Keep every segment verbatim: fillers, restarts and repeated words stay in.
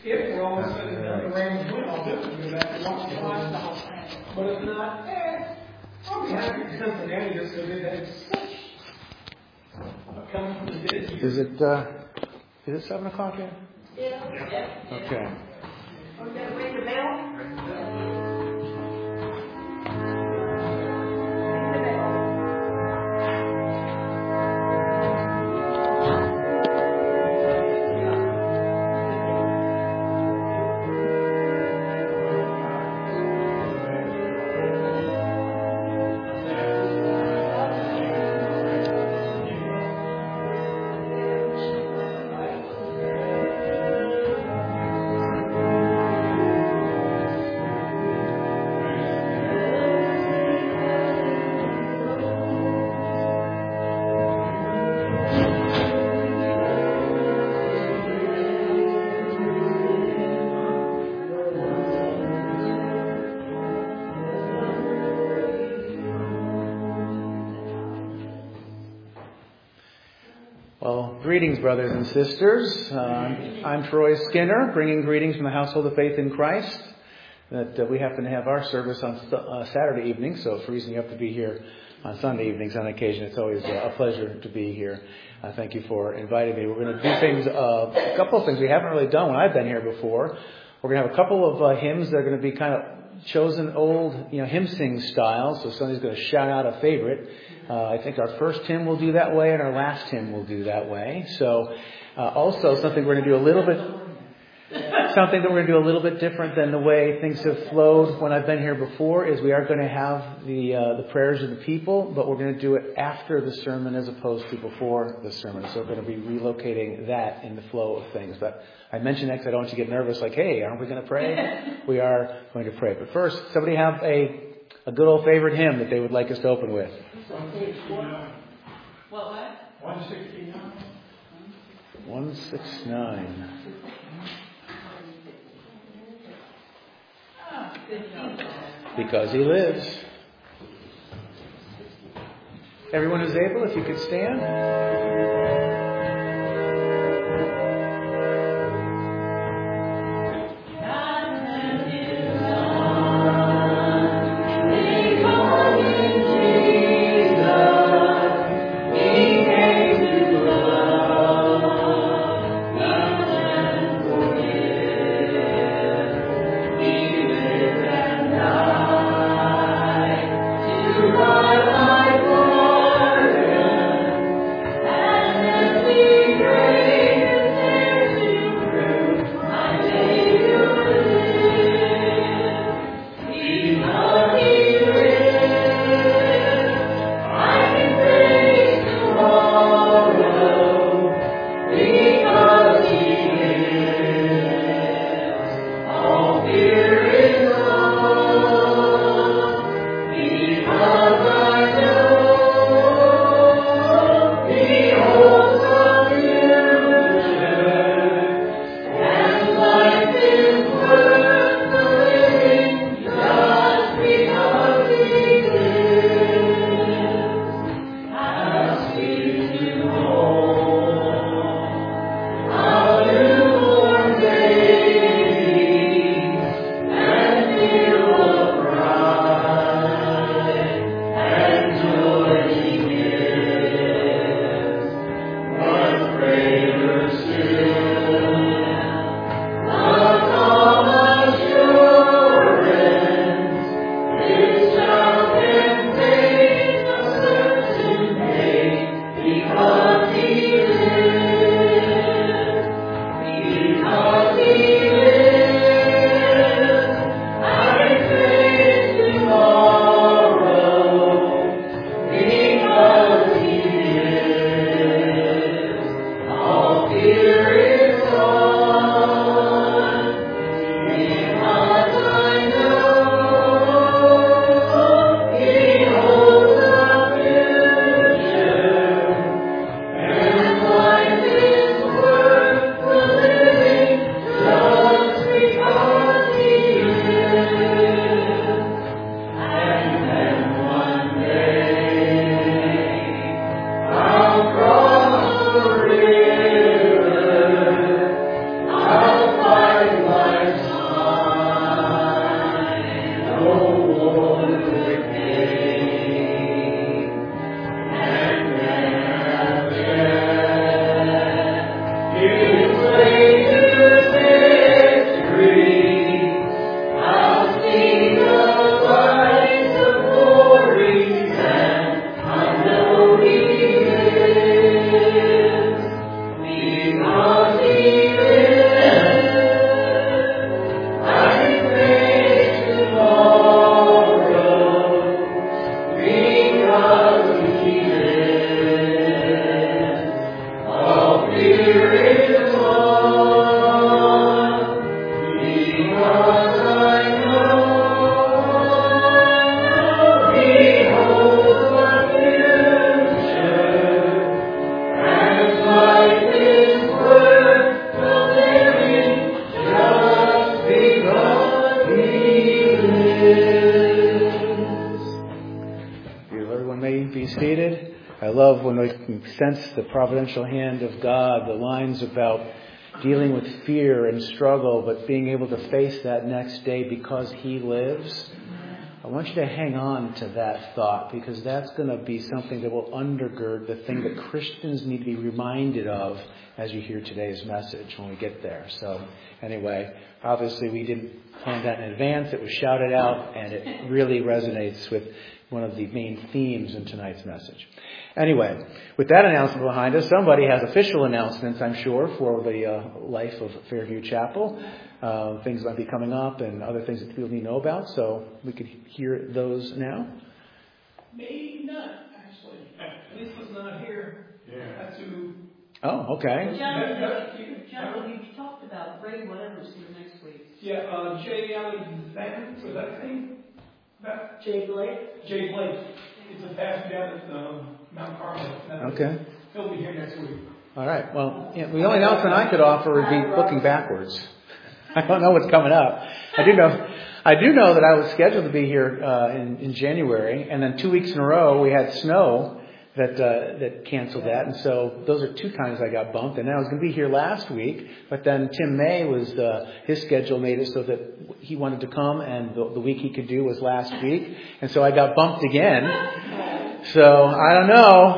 If we're all of a sudden the Rams win, I'll definitely go back and watch the lifestyle. But if not, eh, I'll be happy if Cincinnati just so good that it's such coming from the dead. Is it, uh, is it seven o'clock yet? Yeah. yeah. Okay. We're going to ring the bell. Greetings, brothers and sisters. Uh, I'm Troy Skinner, bringing greetings from the Household of Faith in Christ. That uh, we happen to have our service on uh, Saturday evening, so for reason you have to be here on Sunday evenings on occasion. It's always uh, a pleasure to be here. Uh, thank you for inviting me. We're going to do things, uh, a couple of things we haven't really done when I've been here before. We're going to have a couple of uh, hymns that are going to be kind of chosen old, you know, hymn sing style. So somebody's going to shout out a favorite. Uh, I think our first hymn will do that way, and our last hymn will do that way. So, uh, also something we're going to do a little bit, something that we're going to do a little bit different than the way things have flowed when I've been here before is we are going to have the uh, the prayers of the people, but we're going to do it after the sermon as opposed to before the sermon. So we're going to be relocating that in the flow of things. But I mention that because I don't want you to get nervous, like, hey, aren't we going to pray? We are going to pray. But first, somebody have a a good old favorite hymn that they would like us to open with. What, what? one sixty-nine. one sixty-nine. Because he lives. Everyone who's able, if you could stand. And love when we can sense the providential hand of God, the lines about dealing with fear and struggle, but being able to face that next day because He lives. I want you to hang on to that thought, because that's going to be something that will undergird the thing that Christians need to be reminded of as you hear today's message when we get there. So anyway, obviously we didn't plan that in advance. It was shouted out, and it really resonates with one of the main themes in tonight's message. Anyway, with that announcement behind us, somebody has official announcements, I'm sure, for the uh, life of Fairview Chapel. Uh, things might be coming up and other things that people need to know about, so we could hear those now. Maybe not, actually. Lisa's not here. Yeah. That's who. Oh, okay. John, John, you talked about Ray whatever's here next week. Yeah, uh, Jay Alexander, was that his name? That? Jay Blake? Jay Blake. It's a pastor down at um, Mount Carmel. That's okay. He'll be here next week. All right. Well, yeah, the only announcement I could offer would be looking backwards. I don't know what's coming up. I do know, I do know that I was scheduled to be here uh, in, in January, and then two weeks in a row we had snow that uh, that canceled that, and so those are two times I got bumped. And I was going to be here last week, but then Tim May was uh, his schedule made it so that he wanted to come, and the, the week he could do was last week, and so I got bumped again. So I don't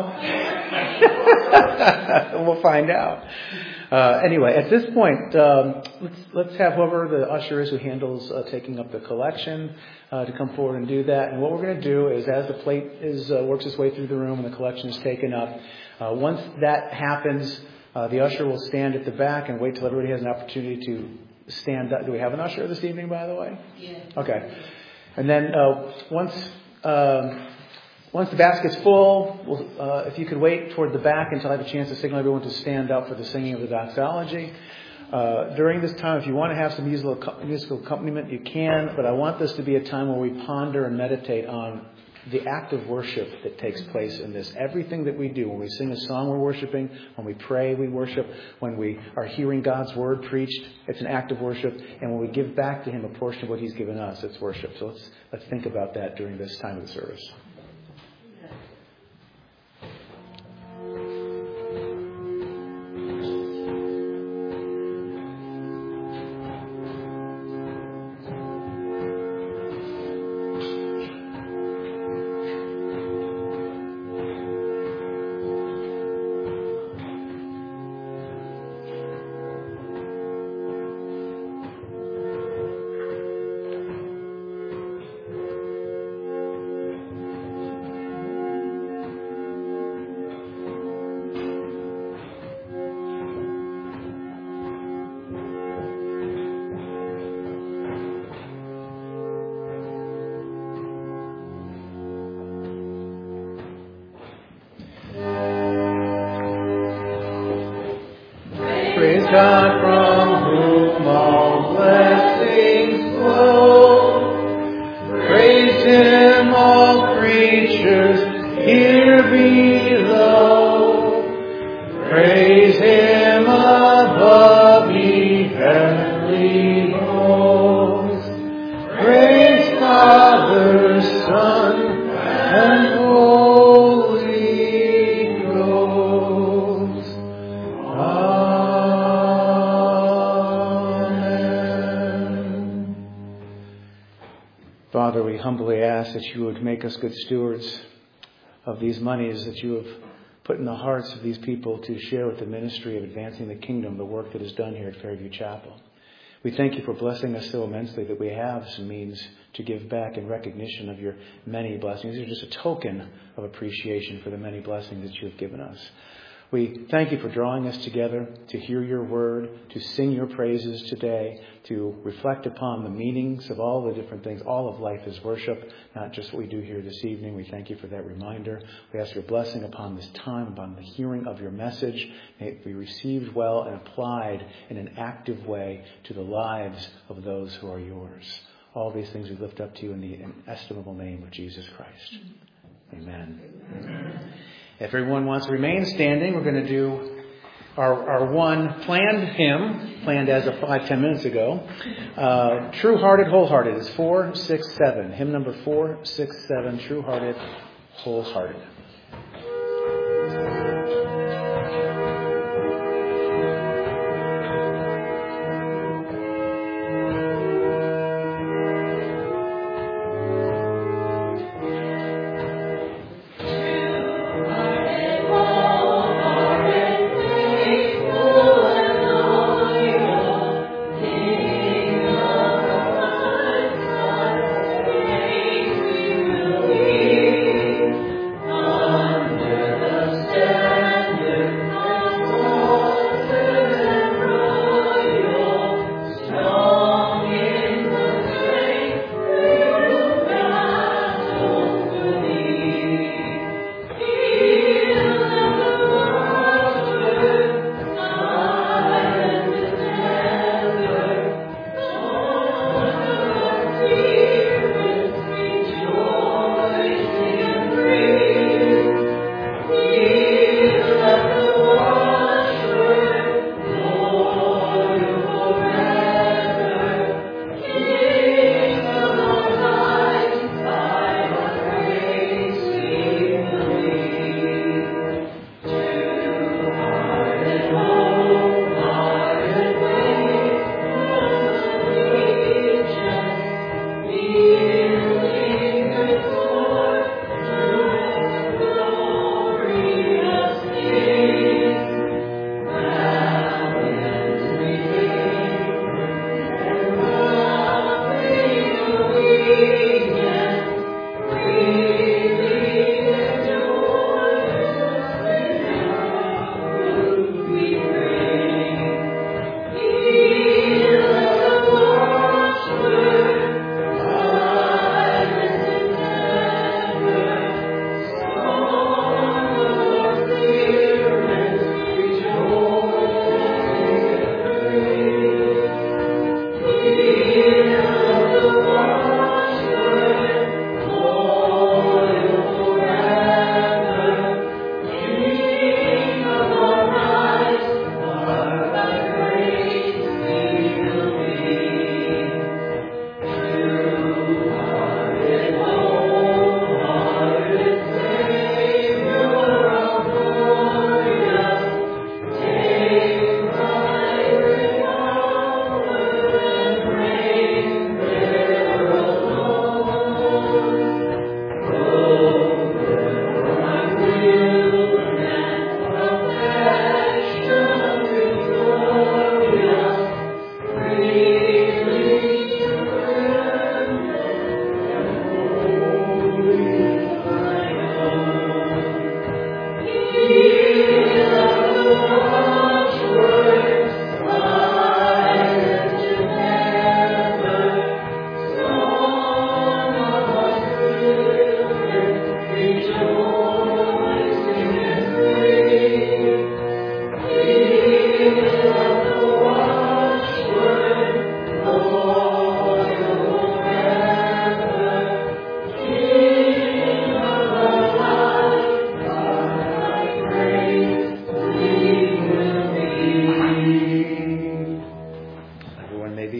know. We'll find out. Uh, anyway, at this point, um, let's let's have whoever the usher is who handles uh, taking up the collection uh, to come forward and do that. And what we're going to do is, as the plate is uh, works its way through the room and the collection is taken up, uh, once that happens, uh, the usher will stand at the back and wait till everybody has an opportunity to stand up. Do we have an usher this evening, by the way? Yeah. Okay. And then uh, once. Um, Once the basket's full, we'll, uh, if you could wait toward the back until I have a chance to signal everyone to stand up for the singing of the doxology. Uh, during this time, if you want to have some musical, musical accompaniment, you can, but I want this to be a time where we ponder and meditate on the act of worship that takes place in this. Everything that we do, when we sing a song, we're worshiping. When we pray, we worship. When we are hearing God's word preached, it's an act of worship. And when we give back to Him a portion of what He's given us, it's worship. So let's let's think about that during this time of the service. God, from whom all blessings flow. Praise Him, all creatures here below. Praise Him above, ye heavenly hosts. Praise Father, Son, and Holy Ghost. Father, we humbly ask that you would make us good stewards of these monies that you have put in the hearts of these people to share with the ministry of advancing the kingdom, the work that is done here at Fairview Chapel. We thank you for blessing us so immensely that we have some means to give back in recognition of your many blessings. These are just a token of appreciation for the many blessings that you have given us. We thank you for drawing us together to hear your word, to sing your praises today, to reflect upon the meanings of all the different things. All of life is worship, not just what we do here this evening. We thank you for that reminder. We ask your blessing upon this time, upon the hearing of your message. May it be received well and applied in an active way to the lives of those who are yours. All these things we lift up to you in the inestimable name of Jesus Christ. Amen. Amen. If everyone wants to remain standing, we're going to do our, our one planned hymn, planned as of five, ten minutes ago. Uh, True Hearted, Wholehearted is four, six, seven. Hymn number four, six, seven, True Hearted, Wholehearted.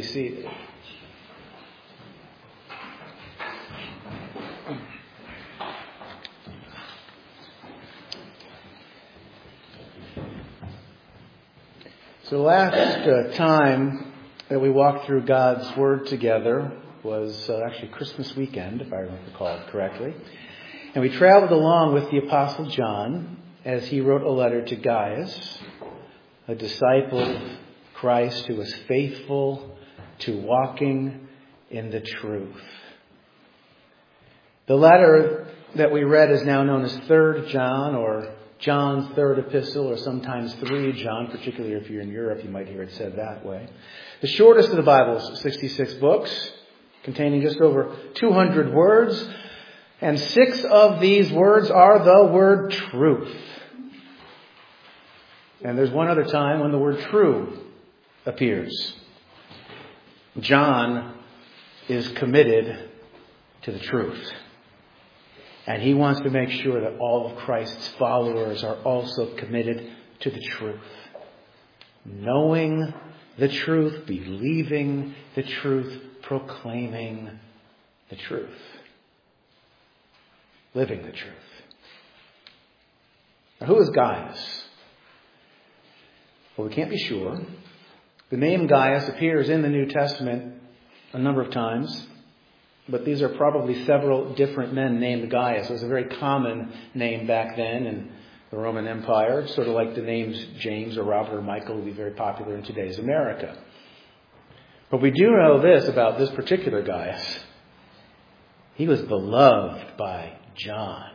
seated. So the last uh, time that we walked through God's Word together was uh, actually Christmas weekend, if I recall it correctly. And we traveled along with the Apostle John as he wrote a letter to Gaius, a disciple of Christ who was faithful to walking in the truth. The letter that we read is now known as Third John, or John's third epistle, or sometimes three John, particularly if you're in Europe, you might hear it said that way. The shortest of the Bible's sixty-six books, containing just over two hundred words, and six of these words are the word truth. And there's one other time when the word true appears. John is committed to the truth. And he wants to make sure that all of Christ's followers are also committed to the truth. Knowing the truth, believing the truth, proclaiming the truth. Living the truth. Now, who is Gaius? Well, we can't be sure. The name Gaius appears in the New Testament a number of times. But these are probably several different men named Gaius. It was a very common name back then in the Roman Empire. It's sort of like the names James or Robert or Michael would be very popular in today's America. But we do know this about this particular Gaius. He was beloved by John.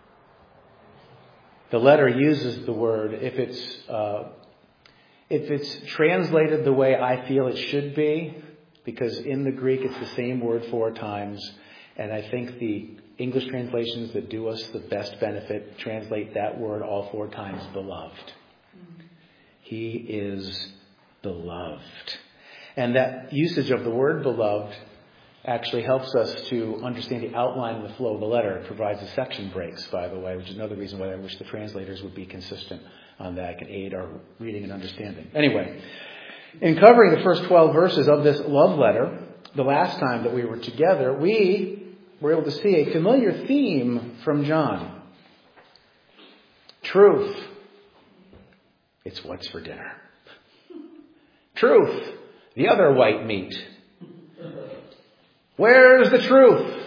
The letter uses the word, if it's uh, if it's translated the way I feel it should be, because in the Greek it's the same word four times, and I think the English translations that do us the best benefit translate that word all four times, beloved. He is beloved. And that usage of the word beloved actually helps us to understand the outline and the flow of the letter. It provides the section breaks, by the way, which is another reason why I wish the translators would be consistent on that. It can aid our reading and understanding. Anyway, in covering the first twelve verses of this love letter, the last time that we were together, we were able to see a familiar theme from John. Truth. It's what's for dinner. Truth. The other white meat. Where's the truth?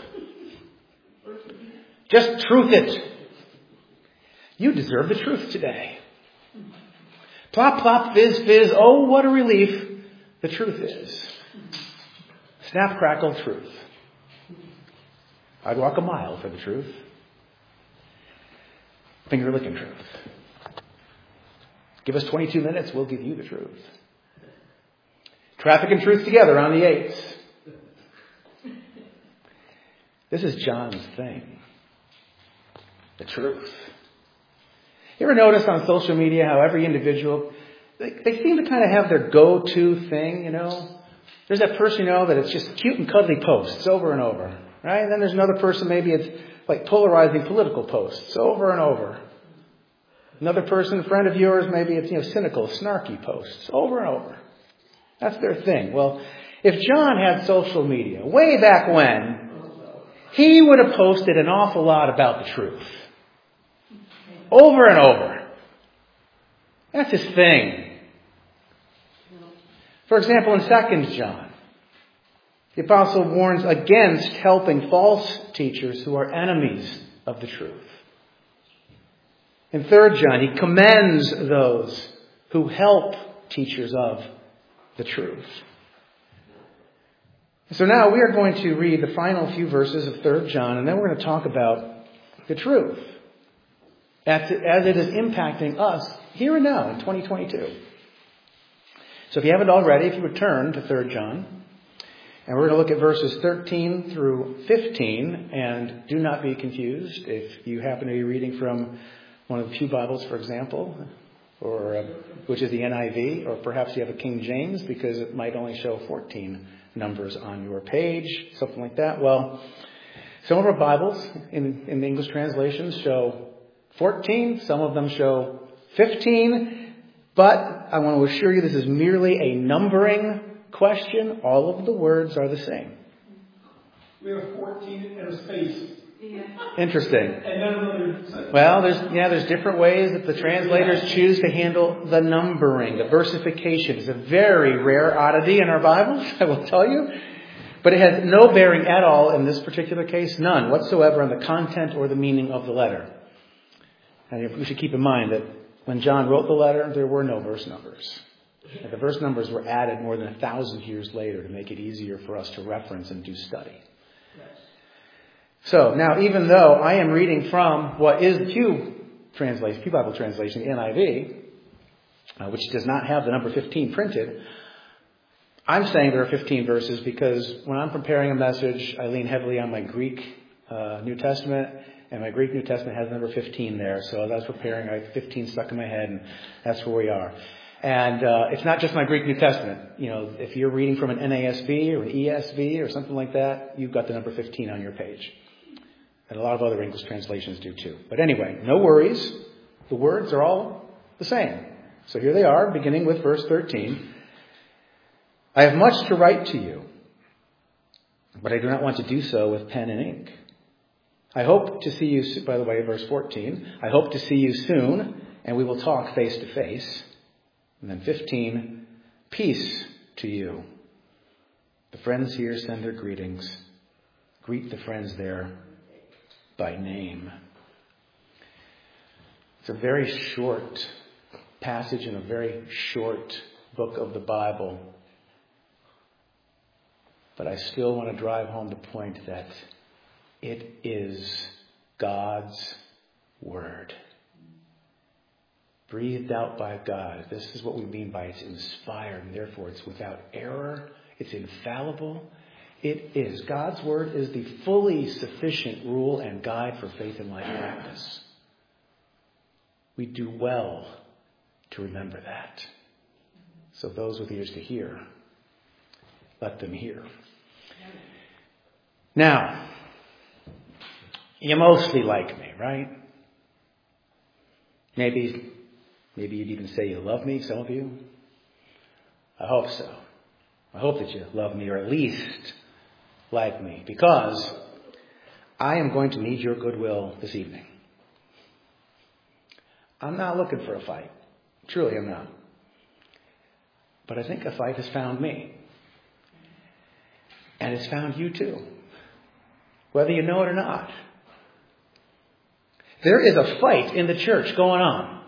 Just truth it. You deserve the truth today. Plop, plop, fizz, fizz. Oh, what a relief the truth is. Snap, crackle, truth. I'd walk a mile for the truth. Finger licking truth. Give us twenty-two minutes, we'll give you the truth. Traffic and truth together on the eights. This is John's thing. The truth. You ever notice on social media how every individual, they, they seem to kind of have their go-to thing, you know? There's that person, you know, that it's just cute and cuddly posts over and over, right? And then there's another person, maybe it's like polarizing political posts over and over. Another person, a friend of yours, maybe it's, you know, cynical, snarky posts over and over. That's their thing. Well, if John had social media way back when, he would have posted an awful lot about the truth. Over and over. That's his thing. For example, in Second John, the apostle warns against helping false teachers who are enemies of the truth. In Third John, he commends those who help teachers of the truth. So now we are going to read the final few verses of Third John, and then we're going to talk about the truth as it is impacting us here and now in twenty twenty-two. So if you haven't already, if you would turn to Third John, and we're going to look at verses thirteen through fifteen, and do not be confused if you happen to be reading from one of the Pew Bibles, for example, or uh, which is the N I V, or perhaps you have a King James because it might only show fourteen numbers on your page, something like that. Well, some of our Bibles in, in the English translations show fourteen, some of them show fifteen, but I want to assure you this is merely a numbering question, all of the words are the same. We have fourteen and a space. Yeah. Interesting. And then another. Well, there's yeah, there's different ways that the translators choose to handle the numbering, the versification. It's a very rare oddity in our Bibles, I will tell you. But it has no bearing at all in this particular case, none whatsoever on the content or the meaning of the letter. And we should keep in mind that when John wrote the letter, there were no verse numbers. And the verse numbers were added more than a thousand years later to make it easier for us to reference and do study. So now, even though I am reading from what is the Pew translation, Pew Bible translation, the N I V, uh, which does not have the number fifteen printed, I'm saying there are fifteen verses because when I'm preparing a message, I lean heavily on my Greek uh, New Testament, and my Greek New Testament has the number fifteen there. So as I was preparing, I had fifteen stuck in my head, and that's where we are. And uh, it's not just my Greek New Testament. You know, if you're reading from an N A S B or an E S V or something like that, you've got the number fifteen on your page. And a lot of other English translations do too. But anyway, no worries. The words are all the same. So here they are, beginning with verse thirteen. I have much to write to you, but I do not want to do so with pen and ink. I hope to see you, by the way, verse fourteen, I hope to see you soon, and we will talk face to face. And then fifteen, peace to you. The friends here send their greetings. Greet the friends there by name. It's a very short passage in a very short book of the Bible. But I still want to drive home the point that it is God's Word. Breathed out by God. This is what we mean by it's inspired, and therefore it's without error. It's infallible. It is. God's Word is the fully sufficient rule and guide for faith and life practice. We do well to remember that. So those with ears to hear, let them hear. Now, you mostly like me, right? Maybe, maybe you'd even say you love me, some of you. I hope so. I hope that you love me, or at least like me, because I am going to need your goodwill this evening. I'm not looking for a fight. Truly, I'm not. But I think a fight has found me. And it's found you too. Whether you know it or not. There is a fight in the church going on.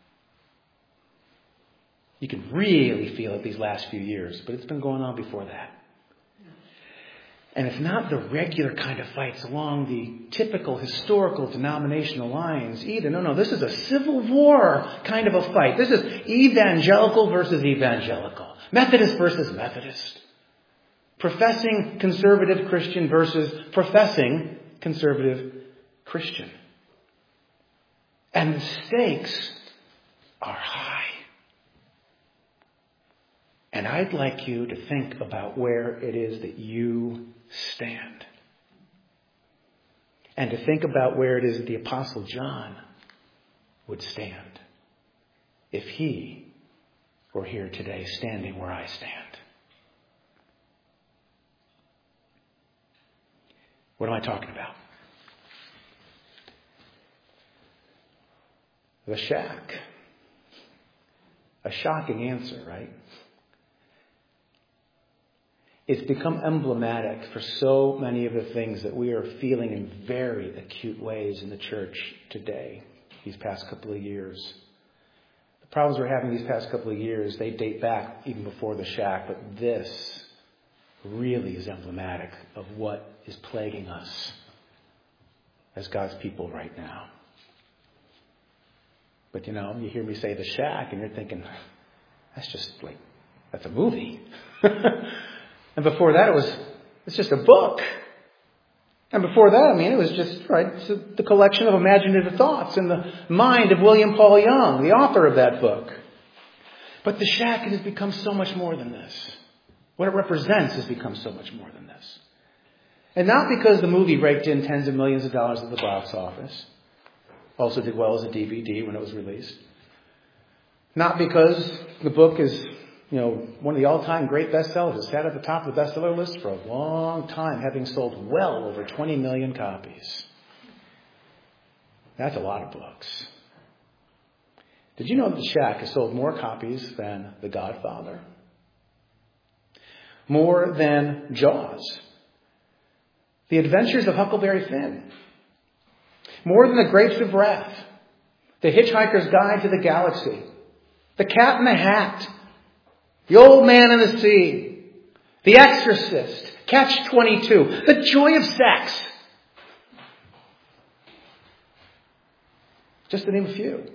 You can really feel it these last few years, but it's been going on before that. And it's not the regular kind of fights along the typical historical denominational lines either. No, no, this is a civil war kind of a fight. This is evangelical versus evangelical. Methodist versus Methodist. Professing conservative Christian versus professing conservative Christian. And the stakes are high. And I'd like you to think about where it is that you stand. And to think about where it is that the Apostle John would stand if he were here today standing where I stand. What am I talking about? The shack. A shocking answer, right? It's become emblematic for so many of the things that we are feeling in very acute ways in the church today, these past couple of years. The problems we're having these past couple of years, they date back even before the shack, but this really is emblematic of what is plaguing us as God's people right now. But you know, you hear me say the shack and you're thinking, that's just like, that's a movie. And before that, it was, it's just a book. And before that, I mean, it was just, right, it's the collection of imaginative thoughts in the mind of William Paul Young, the author of that book. But the shack has become so much more than this. What it represents has become so much more than this. And not because the movie raked in tens of millions of dollars at the box office. Also did well as a D V D when it was released. Not because the book is you know, one of the all-time great bestsellers. It sat at the top of the bestseller list for a long time, having sold well over twenty million copies. That's a lot of books. Did you know that The Shack has sold more copies than The Godfather? More than Jaws? The Adventures of Huckleberry Finn? More than The Grapes of Wrath? The Hitchhiker's Guide to the Galaxy? The Cat in the Hat? The Old Man and the Sea? The Exorcist? Catch twenty-two? The Joy of Sex? Just to name a few.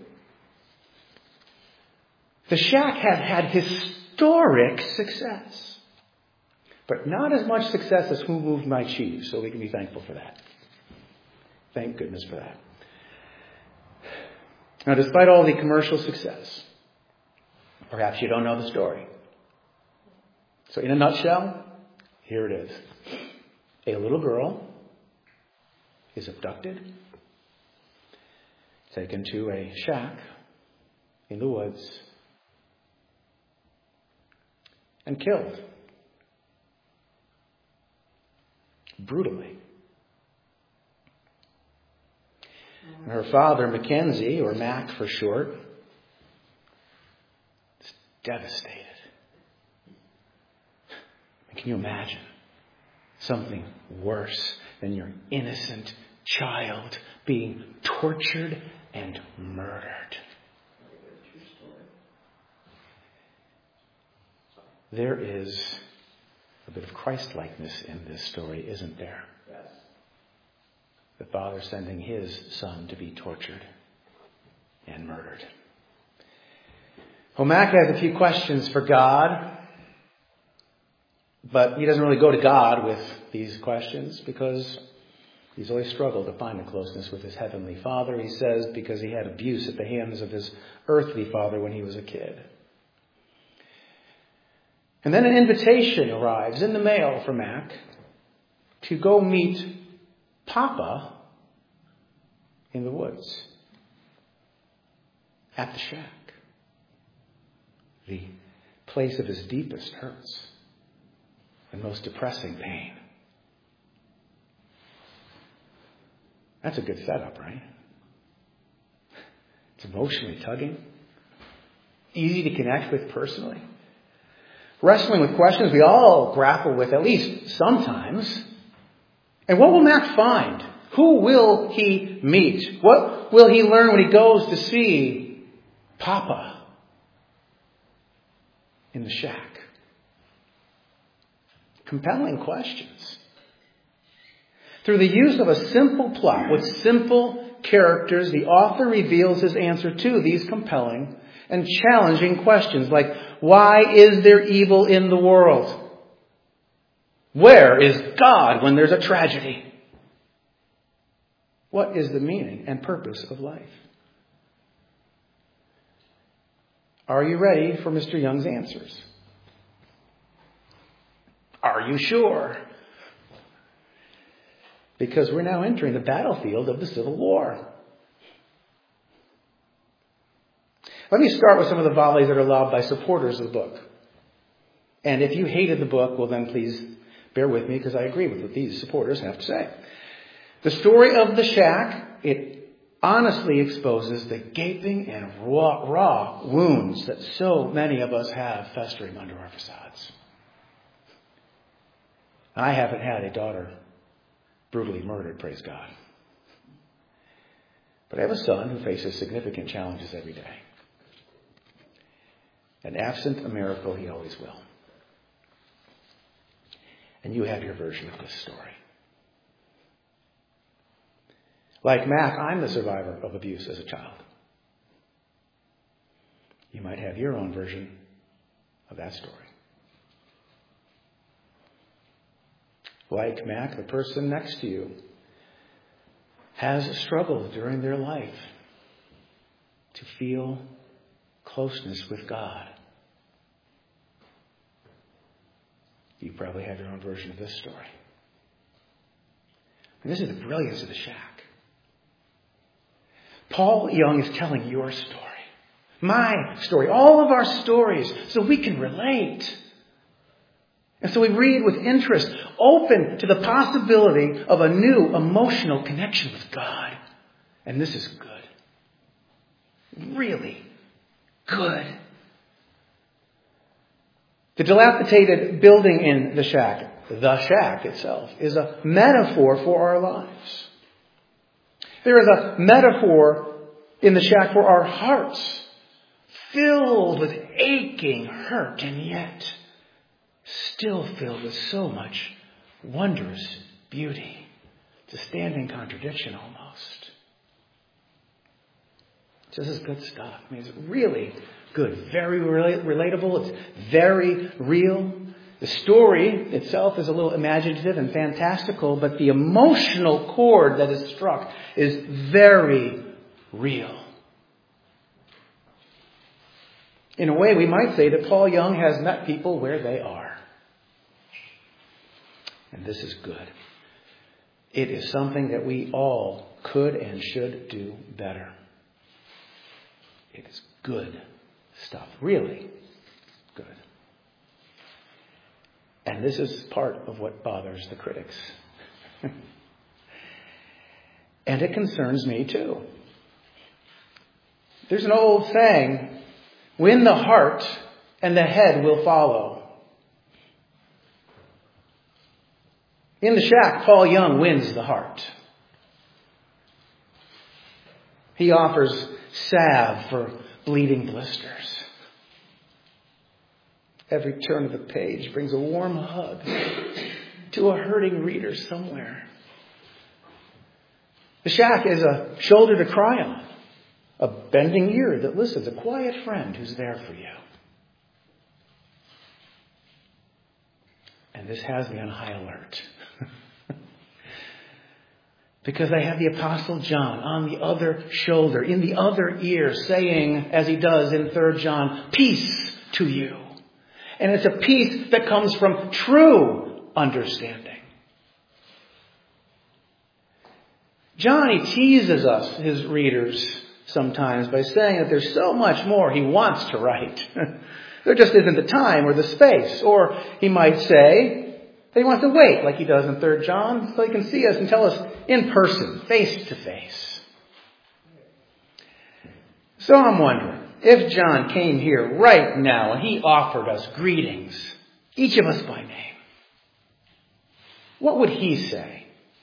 The Shack has had historic success. But not as much success as Who Moved My Cheese, so we can be thankful for that. Thank goodness for that. Now, despite all the commercial success, perhaps you don't know the story. So in a nutshell, here it is. A little girl is abducted, taken to a shack in the woods, and killed. Brutally. And her father, Mackenzie, or Mac for short, is devastated. Can you imagine something worse than your innocent child being tortured and murdered? There is a bit of Christ-likeness in this story, isn't there? Yes. The father sending his son to be tortured and murdered. Well, Mac has a few questions for God, but he doesn't really go to God with these questions because he's always struggled to find a closeness with his heavenly Father. He says because he had abuse at the hands of his earthly father when he was a kid. And then an invitation arrives in the mail for Mac to go meet Papa in the woods at the shack, the place of his deepest hurts and most depressing pain. That's a good setup, right? It's emotionally tugging, easy to connect with personally. Wrestling with questions we all grapple with at least sometimes. And what will Mac find? Who will he meet? What will he learn when he goes to see Papa in the shack? Compelling questions. Through the use of a simple plot with simple characters, the author reveals his answer to these compelling and challenging questions like, why is there evil in the world? Where is God when there's a tragedy? What is the meaning and purpose of life? Are you ready for Mister Young's answers? Are you sure? Because we're now entering the battlefield of the Civil War. Let me start with some of the volleys that are lobbed by supporters of the book. And if you hated the book, well then please bear with me because I agree with what these supporters have to say. The story of the shack, it honestly exposes the gaping and raw, raw wounds that so many of us have festering under our facades. I haven't had a daughter brutally murdered, praise God. But I have a son who faces significant challenges every day. And absent a miracle, he always will. And you have your version of this story. Like Mac, I'm the survivor of abuse as a child. You might have your own version of that story. Like Mac, the person next to you has struggled during their life to feel closeness with God. You probably have your own version of this story. And this is the brilliance of the shack. Paul Young is telling your story. my story, all of our stories, so we can relate. And so we read with interest, open to the possibility of a new emotional connection with God. And this is good. Really good. The dilapidated building in the shack, the shack itself, is a metaphor for our lives. There is a metaphor in the shack for our hearts, filled with aching hurt and yet still filled with so much wondrous beauty. It's a standing contradiction almost. This is good stuff. I mean, it's really good. Very rela- relatable. It's very real. The story itself is a little imaginative and fantastical, but the emotional chord that is struck is very real. In a way, we might say that Paul Young has met people where they are. And this is good. It is something that we all could and should do better. It is good stuff. Really good. And this is part of what bothers the critics. And it concerns me too. There's an old saying, win the heart and the head will follow. In the shack, Paul Young wins the heart. He offers salve for bleeding blisters. Every turn of the page brings a warm hug to a hurting reader somewhere. The shack is a shoulder to cry on, a bending ear that listens, a quiet friend who's there for you. And this has me on high alert. Because I have the Apostle John on the other shoulder, in the other ear, saying, as he does in Third John, peace to you. And it's a peace that comes from true understanding. John, he teases us, his readers, sometimes by saying that there's so much more he wants to write. There just isn't the time or the space. Or he might say that he wants to wait, like he does in Third John, so he can see us and tell us in person, face to face. So I'm wondering, if John came here right now and he offered us greetings, each of us by name, what would he say?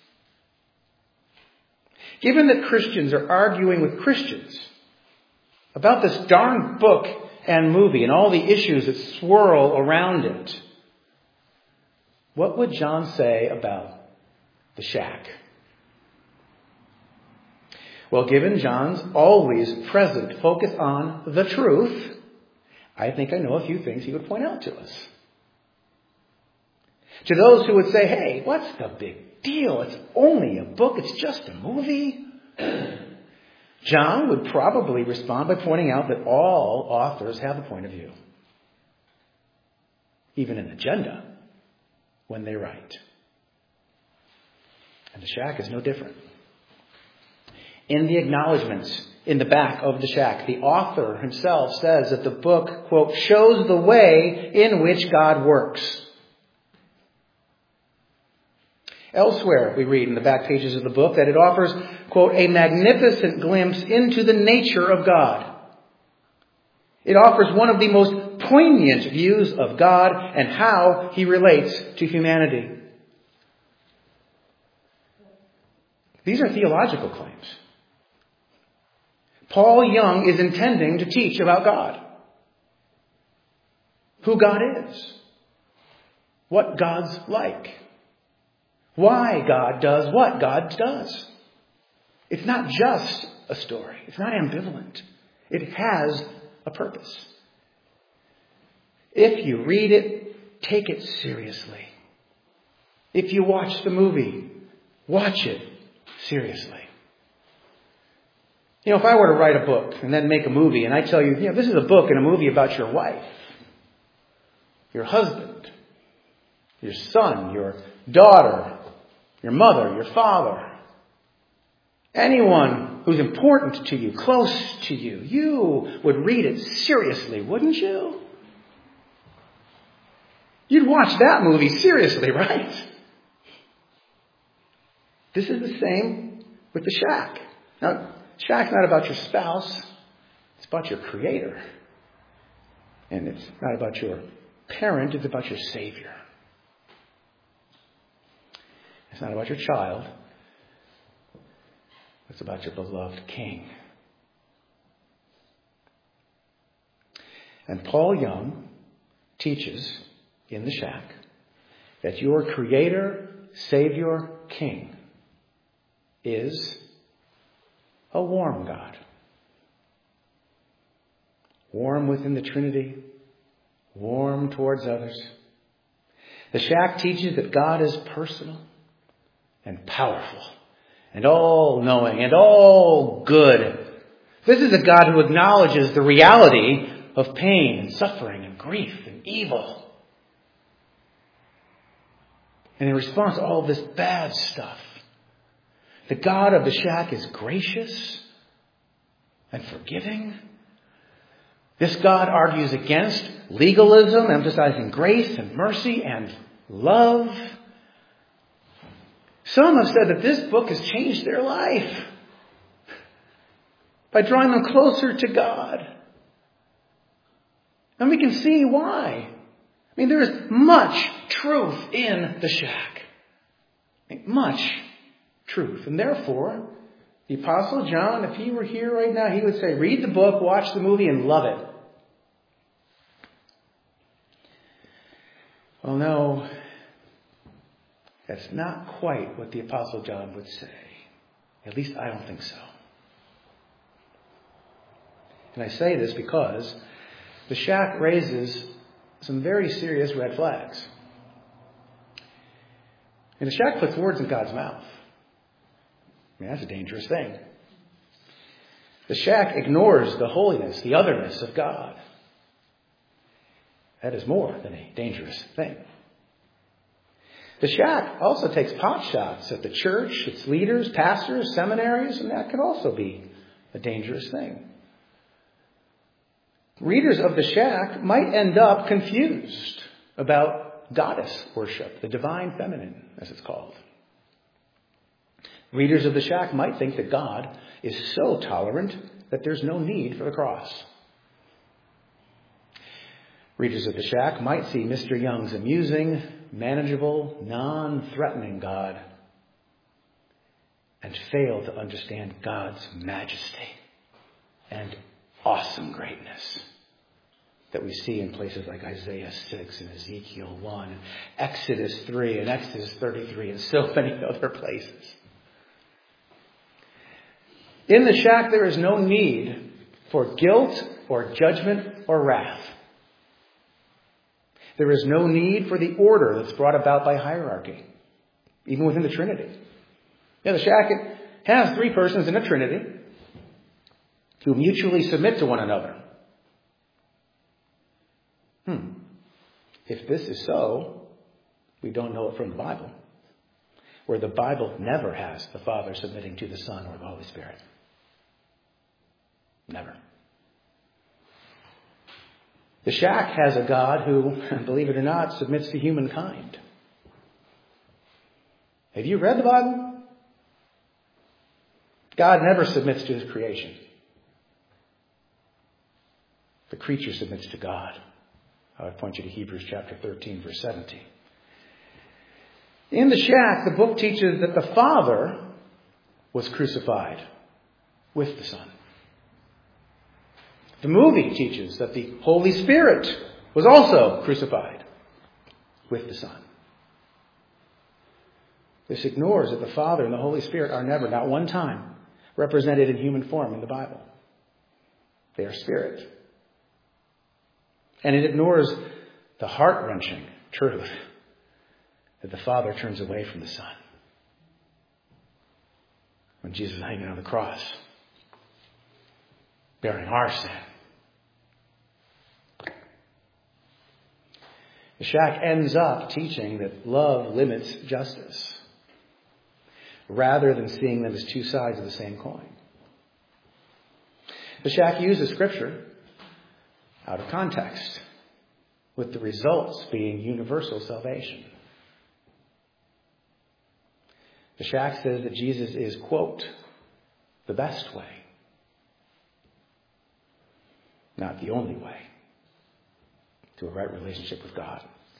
Given that Christians are arguing with Christians about this darn book and movie and all the issues that swirl around it, what would John say about the shack? Well, given John's always present focus on the truth, I think I know a few things he would point out to us. To those who would say, hey, what's the big deal? It's only a book. It's just a movie. John would probably respond by pointing out that all authors have a point of view. Even an agenda when they write. And the shack is no different. In the acknowledgments in the back of the shack, the author himself says that the book, quote, shows the way in which God works. Elsewhere, we read in the back pages of the book that it offers, quote, a magnificent glimpse into the nature of God. It offers one of the most poignant views of God and how he relates to humanity. These are theological claims. Paul Young is intending to teach about God. Who God is. What God's like. Why God does what God does. It's not just a story. It's not ambivalent. It has a purpose. If you read it, take it seriously. If you watch the movie, watch it seriously. You know, if I were to write a book and then make a movie and I tell you, you know, this is a book and a movie about your wife, your husband, your son, your daughter, your mother, your father, anyone who's important to you, close to you, you would read it seriously, wouldn't you? You'd watch that movie seriously, right? This is the same with the shack. Now, shack's not about your spouse. It's about your Creator. And it's not about your parent. It's about your Savior. It's not about your child. It's about your beloved King. And Paul Young teaches in the shack that your Creator, Savior, King is a warm God. Warm within the Trinity, warm towards others. The shack teaches that God is personal and powerful and all-knowing and all-good. This is a God who acknowledges the reality of pain and suffering and grief and evil. And in response to all of this bad stuff, the God of the shack is gracious and forgiving. This God argues against legalism, emphasizing grace and mercy and love. Some have said that this book has changed their life by drawing them closer to God. And we can see why. I mean, there is much truth in the shack. Much truth. And therefore, the Apostle John, if he were here right now, he would say, read the book, watch the movie, and love it. Well, no, that's not quite what the Apostle John would say. At least I don't think so. And I say this because the shack raises some very serious red flags. And the shack puts words in God's mouth. I mean, that's a dangerous thing. The shack ignores the holiness, the otherness of God. That is more than a dangerous thing. The shack also takes pot shots at the church, its leaders, pastors, seminaries, and that could also be a dangerous thing. Readers of the shack might end up confused about goddess worship, the divine feminine, as it's called. Readers of the shack might think that God is so tolerant that there's no need for the cross. Readers of the shack might see Mister Young's amusing, manageable, non-threatening God and fail to understand God's majesty and awesome greatness that we see in places like Isaiah six and Ezekiel one and Exodus three and Exodus thirty-three and so many other places. In the shack, there is no need for guilt or judgment or wrath. There is no need for the order that's brought about by hierarchy, even within the Trinity. Yeah, the shack has three persons in a Trinity who mutually submit to one another. Hmm. If this is so, we don't know it from the Bible, where the Bible never has the Father submitting to the Son or the Holy Spirit. Never. The shack has a God who, believe it or not, submits to humankind. Have you read the Bible? God never submits to his creation. The creature submits to God. I would point you to Hebrews chapter thirteen, verse seventeen. In the shack, the book teaches that the Father was crucified with the Son. The movie teaches that the Holy Spirit was also crucified with the Son. This ignores that the Father and the Holy Spirit are never, not one time, represented in human form in the Bible. They are spirit. And it ignores the heart-wrenching truth that the Father turns away from the Son when Jesus is hanging on the cross, bearing our sin. The shack ends up teaching that love limits justice, rather than seeing them as two sides of the same coin. The Shack uses Scripture out of context, with the results being universal salvation. The Shack says that Jesus is, quote, the best way. Not the only way to a right relationship with God.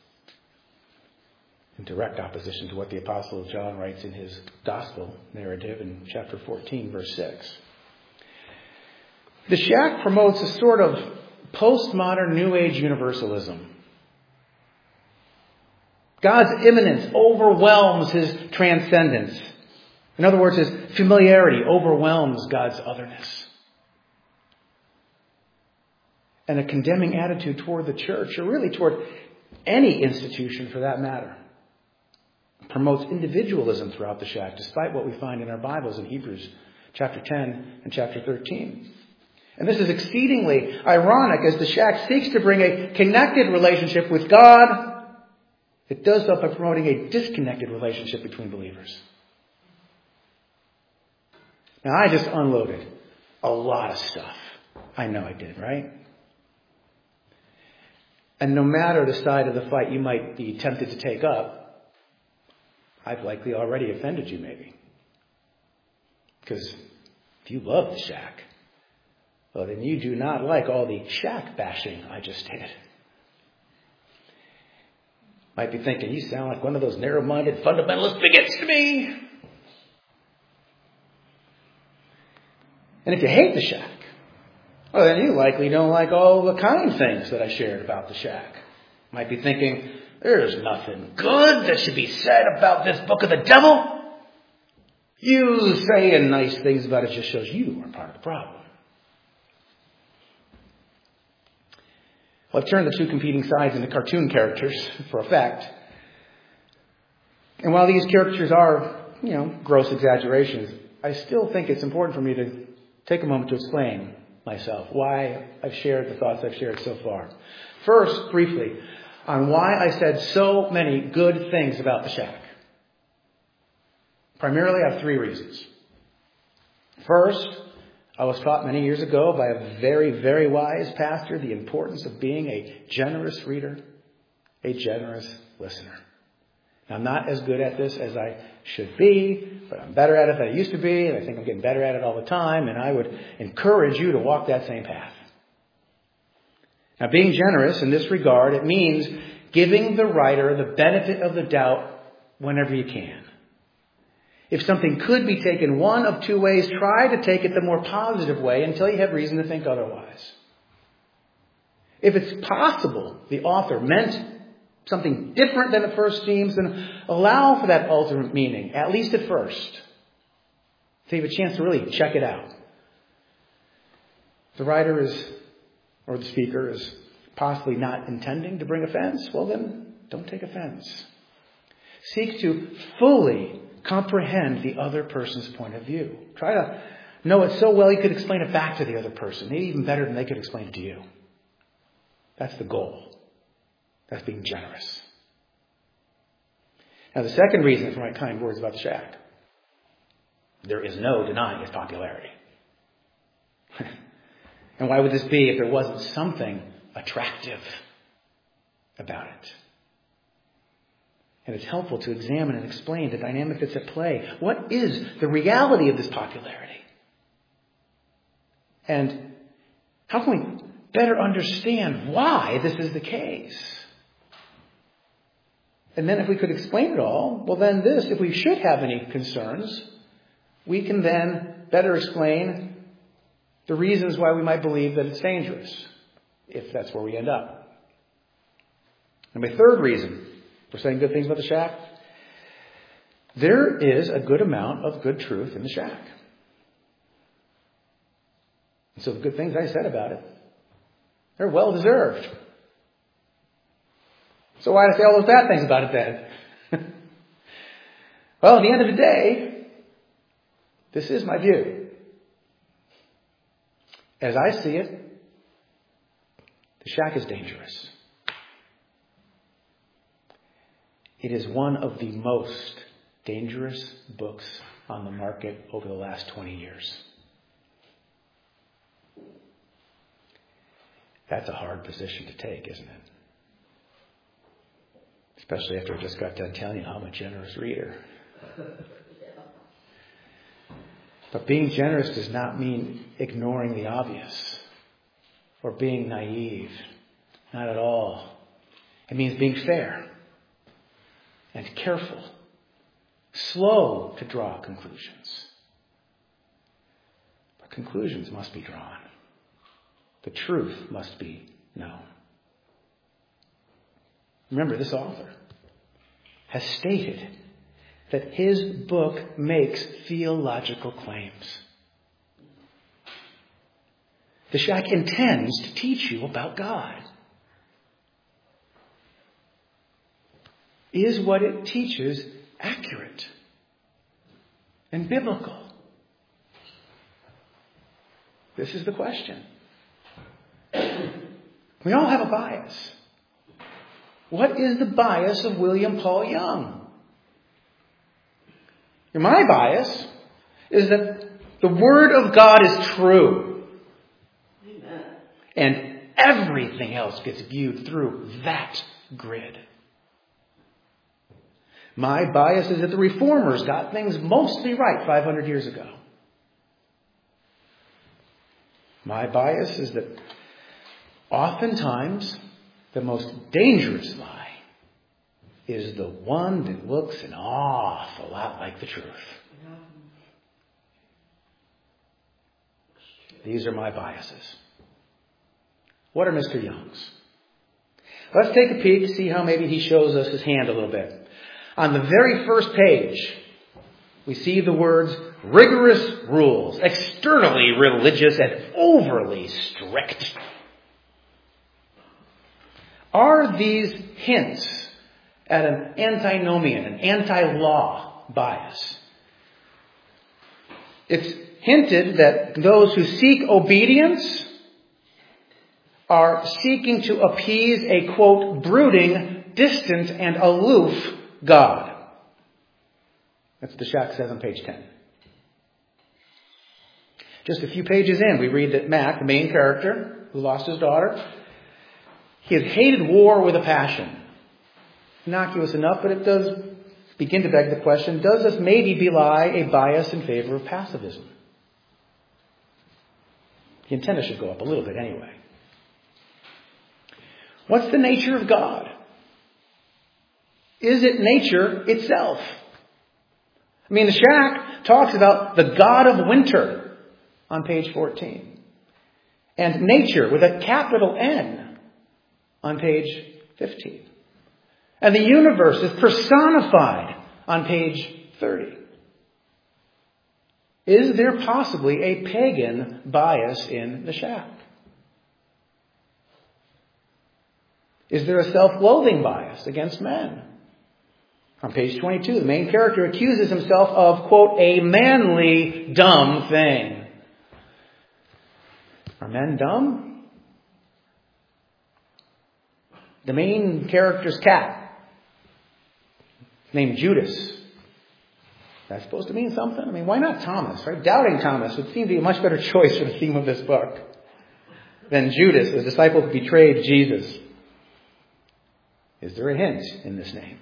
In direct opposition to what the Apostle John writes in his gospel narrative in chapter fourteen, verse six. The Shack promotes a sort of postmodern New Age universalism. God's immanence overwhelms his transcendence. In other words, his familiarity overwhelms God's otherness. And a condemning attitude toward the church, or really toward any institution for that matter, promotes individualism throughout the Shack, despite what we find in our Bibles in Hebrews chapter ten and chapter thirteen. And this is exceedingly ironic as the Shack seeks to bring a connected relationship with God. It does so by promoting a disconnected relationship between believers. Now, I just unloaded a lot of stuff. I know I did, right? And no matter the side of the fight you might be tempted to take up, I've likely already offended you maybe. Because if you love the Shack, well, then you do not like all the Shack bashing I just did. Might be thinking, you sound like one of those narrow-minded fundamentalist bigots to me. And if you hate the Shack, well, then you likely don't like all the kind things that I shared about the Shack. Might be thinking, there's nothing good that should be said about this book of the devil. You saying nice things about it just shows you are part of the problem. Well, I've turned the two competing sides into cartoon characters for effect. And while these caricatures are, you know, gross exaggerations, I still think it's important for me to take a moment to explain myself, why I've shared the thoughts I've shared so far. First, briefly, on why I said so many good things about the Shack. Primarily, I have three reasons. First, I was taught many years ago by a very, very wise pastor the importance of being a generous reader, a generous listener. Now, I'm not as good at this as I should be, but I'm better at it than I used to be, and I think I'm getting better at it all the time, and I would encourage you to walk that same path. Now, being generous in this regard, it means giving the writer the benefit of the doubt whenever you can. If something could be taken one of two ways, try to take it the more positive way until you have reason to think otherwise. If it's possible the author meant something different than it first seems, then allow for that ultimate meaning, at least at first, so you have a chance to really check it out. If the writer is, or the speaker is possibly not intending to bring offense, well then, don't take offense. Seek to fully comprehend the other person's point of view. Try to know it so well you could explain it back to the other person, maybe even better than they could explain it to you. That's the goal. That's being generous. Now, the second reason for my kind words about the Shack, there is no denying its popularity. And why would this be if there wasn't something attractive about it? And it's helpful to examine and explain the dynamic that's at play. What is the reality of this popularity? And how can we better understand why this is the case? And then if we could explain it all, well then this, if we should have any concerns, we can then better explain the reasons why we might believe that it's dangerous, if that's where we end up. And my third reason for saying good things about the Shack, there is a good amount of good truth in the Shack. And so the good things I said about it, they're well deserved. So why did I say all those bad things about it then? Well, at the end of the day, this is my view. As I see it, the Shack is dangerous. It is one of the most dangerous books on the market over the last twenty years. That's a hard position to take, isn't it? Especially after I just got done telling you how I'm a generous reader. But being generous does not mean ignoring the obvious or being naive. Not at all. It means being fair and careful, slow to draw conclusions. But conclusions must be drawn. The truth must be known. Remember, this author has stated that his book makes theological claims. The Shack intends to teach you about God. Is what it teaches accurate and biblical? This is the question. We all have a bias. What is the bias of William Paul Young? My bias is that the Word of God is true. Amen. And everything else gets viewed through that grid. My bias is that the Reformers got things mostly right five hundred years ago. My bias is that oftentimes the most dangerous lie is the one that looks an awful lot like the truth. These are my biases. What are Mister Young's? Let's take a peek, see how maybe he shows us his hand a little bit. On the very first page, we see the words rigorous rules, externally religious and overly strict. Are these hints at an antinomian, an anti-law bias? It's hinted that those who seek obedience are seeking to appease a, quote, brooding, distant, and aloof God. That's what the Shack says on page ten. Just a few pages in, we read that Mac, the main character, who lost his daughter, he has hated war with a passion. Innocuous enough, but it does begin to beg the question, does this maybe belie a bias in favor of pacifism? The antenna should go up a little bit anyway. What's the nature of God? Is it nature itself? I mean, the Shack talks about the God of winter on page fourteen. And nature with a capital N on page fifteen. And the universe is personified on page thirty. Is there possibly a pagan bias in the Shack? Is there a self-loathing bias against men? On page twenty-two, the main character accuses himself of, quote, a manly dumb thing. Are men dumb? The main character's cat, named Judas. That's supposed to mean something? I mean, why not Thomas, right? Doubting Thomas would seem to be a much better choice for the theme of this book than Judas, the disciple who betrayed Jesus. Is there a hint in this name?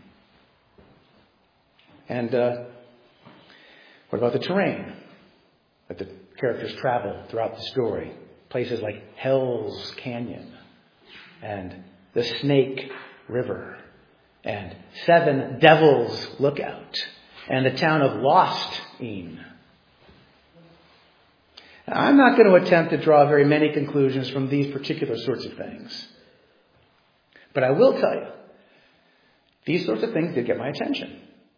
And uh, what about the terrain that the characters travel throughout the story? Places like Hell's Canyon and the Snake River and Seven Devils Lookout and the town of Lost Ean. Now, I'm not going to attempt to draw very many conclusions from these particular sorts of things. But I will tell you, these sorts of things did get my attention.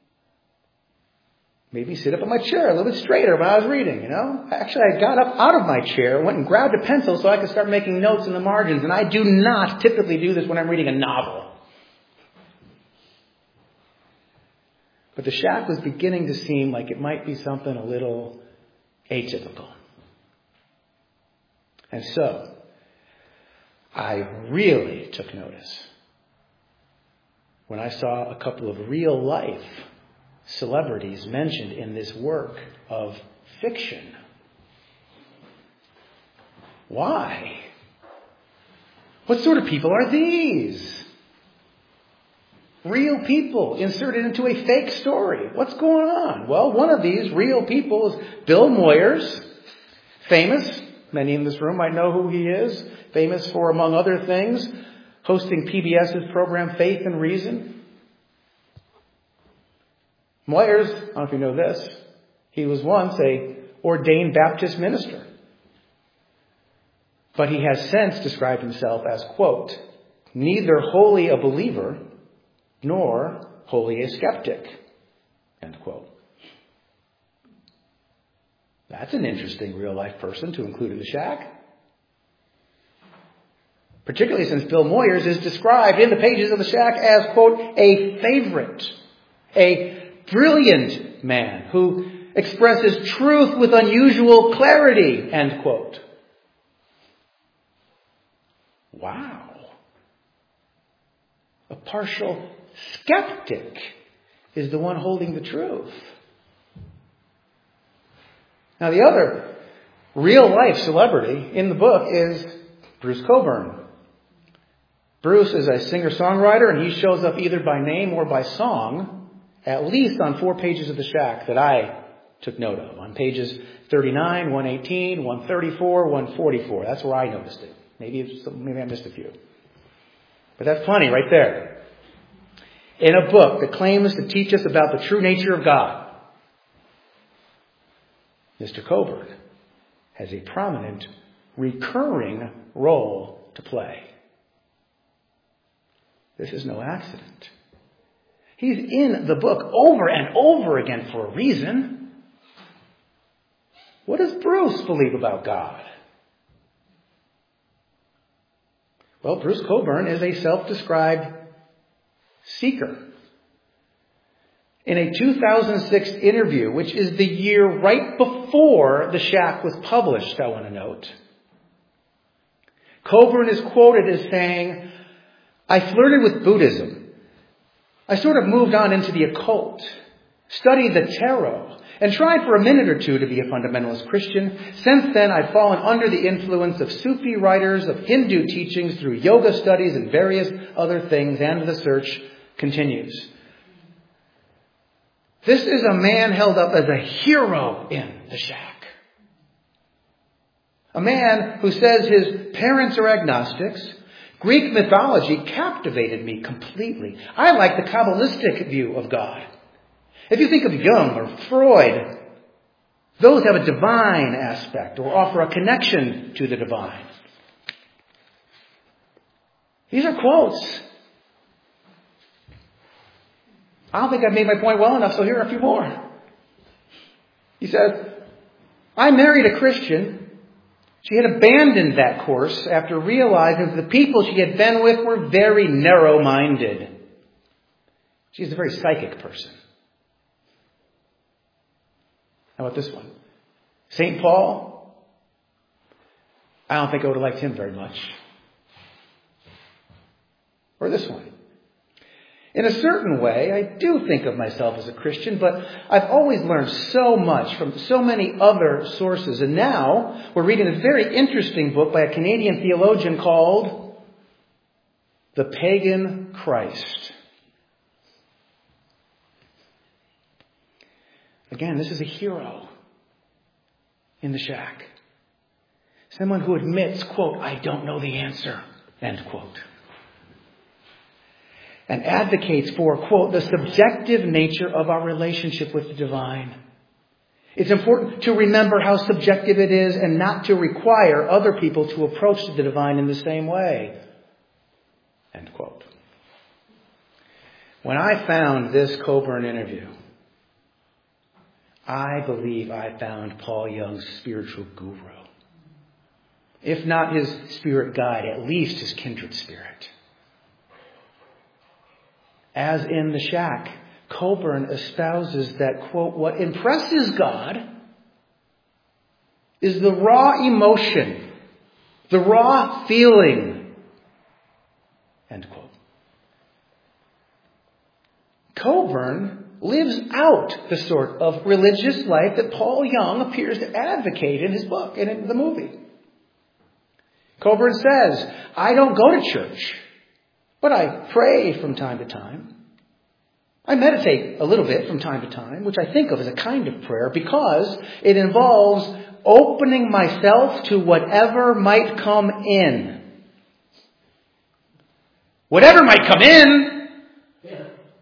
Made me sit up in my chair a little bit straighter when I was reading, you know. Actually, I got up out of my chair, went and grabbed a pencil so I could start making notes in the margins. And I do not typically do this when I'm reading a novel. But the Shack was beginning to seem like it might be something a little atypical. And so, I really took notice when I saw a couple of real life celebrities mentioned in this work of fiction. Why? What sort of people are these? Real people inserted into a fake story. What's going on? Well, one of these real people is Bill Moyers, famous. Many in this room might know who he is. Famous for, among other things, hosting P B S's program Faith and Reason. Moyers, I don't know if you know this, he was once a ordained Baptist minister. But he has since described himself as, quote, neither wholly a believer nor wholly a skeptic, end quote. That's an interesting real-life person to include in the shack. Particularly since Bill Moyers is described in the pages of the shack as, quote, a favorite, a brilliant man who expresses truth with unusual clarity, end quote. Wow. A partial skeptic is the one holding the truth. Now, the other real-life celebrity in the book is Bruce Cockburn. Bruce is a singer-songwriter, and he shows up either by name or by song, at least on four pages of the shack that I took note of. On pages thirty-nine, one eighteen, one thirty-four, one forty-four. That's where I noticed it. Maybe, maybe I missed a few. But that's plenty right there. In a book that claims to teach us about the true nature of God, Mister Cockburn has a prominent, recurring role to play. This is no accident. He's in the book over and over again for a reason. What does Bruce believe about God? Well, Bruce Cockburn is a self-described seeker. In a two thousand six interview, which is the year right before The Shack was published, I want to note, Cockburn is quoted as saying, I flirted with Buddhism. I sort of moved on into the occult, studied the tarot, and tried for a minute or two to be a fundamentalist Christian. Since then, I've fallen under the influence of Sufi writers, of Hindu teachings, through yoga studies and various other things, and the search continues. This is a man held up as a hero in the shack. A man who says his parents are agnostics. Greek mythology captivated me completely. I like the Kabbalistic view of God. If you think of Jung or Freud, those have a divine aspect or offer a connection to the divine. These are quotes. I don't think I've made my point well enough, so here are a few more. He says, I married a Christian. She had abandoned that course after realizing that the people she had been with were very narrow-minded. She's a very psychic person. How about this one? Saint Paul? I don't think I would have liked him very much. Or this one. In a certain way, I do think of myself as a Christian, but I've always learned so much from so many other sources. And now we're reading a very interesting book by a Canadian theologian called The Pagan Christ. Again, this is a hero in the shack. Someone who admits, quote, I don't know the answer, end quote. And advocates for, quote, the subjective nature of our relationship with the divine. It's important to remember how subjective it is and not to require other people to approach the divine in the same way, end quote. When I found this Cockburn interview, I believe I found Paul Young's spiritual guru. If not his spirit guide, at least his kindred spirit. As in the shack, Cockburn espouses that, quote, what impresses God is the raw emotion, the raw feeling, end quote. Cockburn lives out the sort of religious life that Paul Young appears to advocate in his book and in the movie. Coburn says, I don't go to church, but I pray from time to time. I meditate a little bit from time to time, which I think of as a kind of prayer because it involves opening myself to whatever might come in. Whatever might come in. Yeah.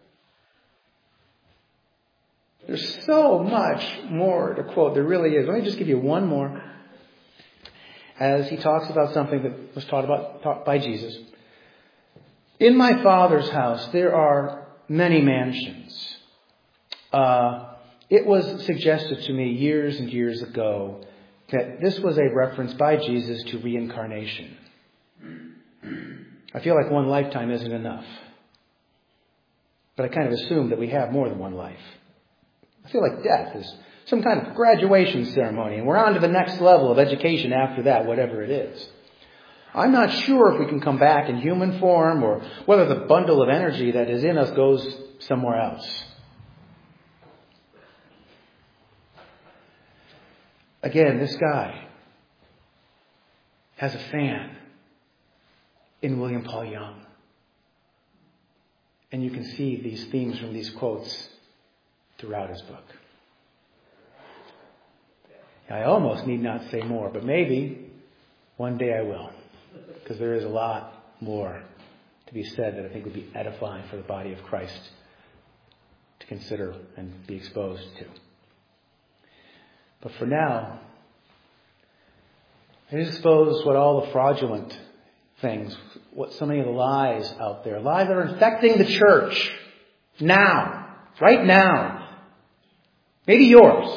There's so much more to quote. There really is. Let me just give you one more. As he talks about something that was taught about taught by Jesus. In my Father's house there are many mansions. Uh, it was suggested to me years and years ago that this was a reference by Jesus to reincarnation. I feel like one lifetime isn't enough. But I kind of assume that we have more than one life. I feel like death is some kind of graduation ceremony, and we're on to the next level of education after that, whatever it is. I'm not sure if we can come back in human form or whether the bundle of energy that is in us goes somewhere else. Again, this guy has a fan in William Paul Young. And you can see these themes from these quotes throughout his book. I almost need not say more, but maybe one day I will. Because there is a lot more to be said that I think would be edifying for the body of Christ to consider and be exposed to. But for now, I just expose what all the fraudulent things, what so many of the lies out there, lies that are infecting the church now, right now, maybe yours.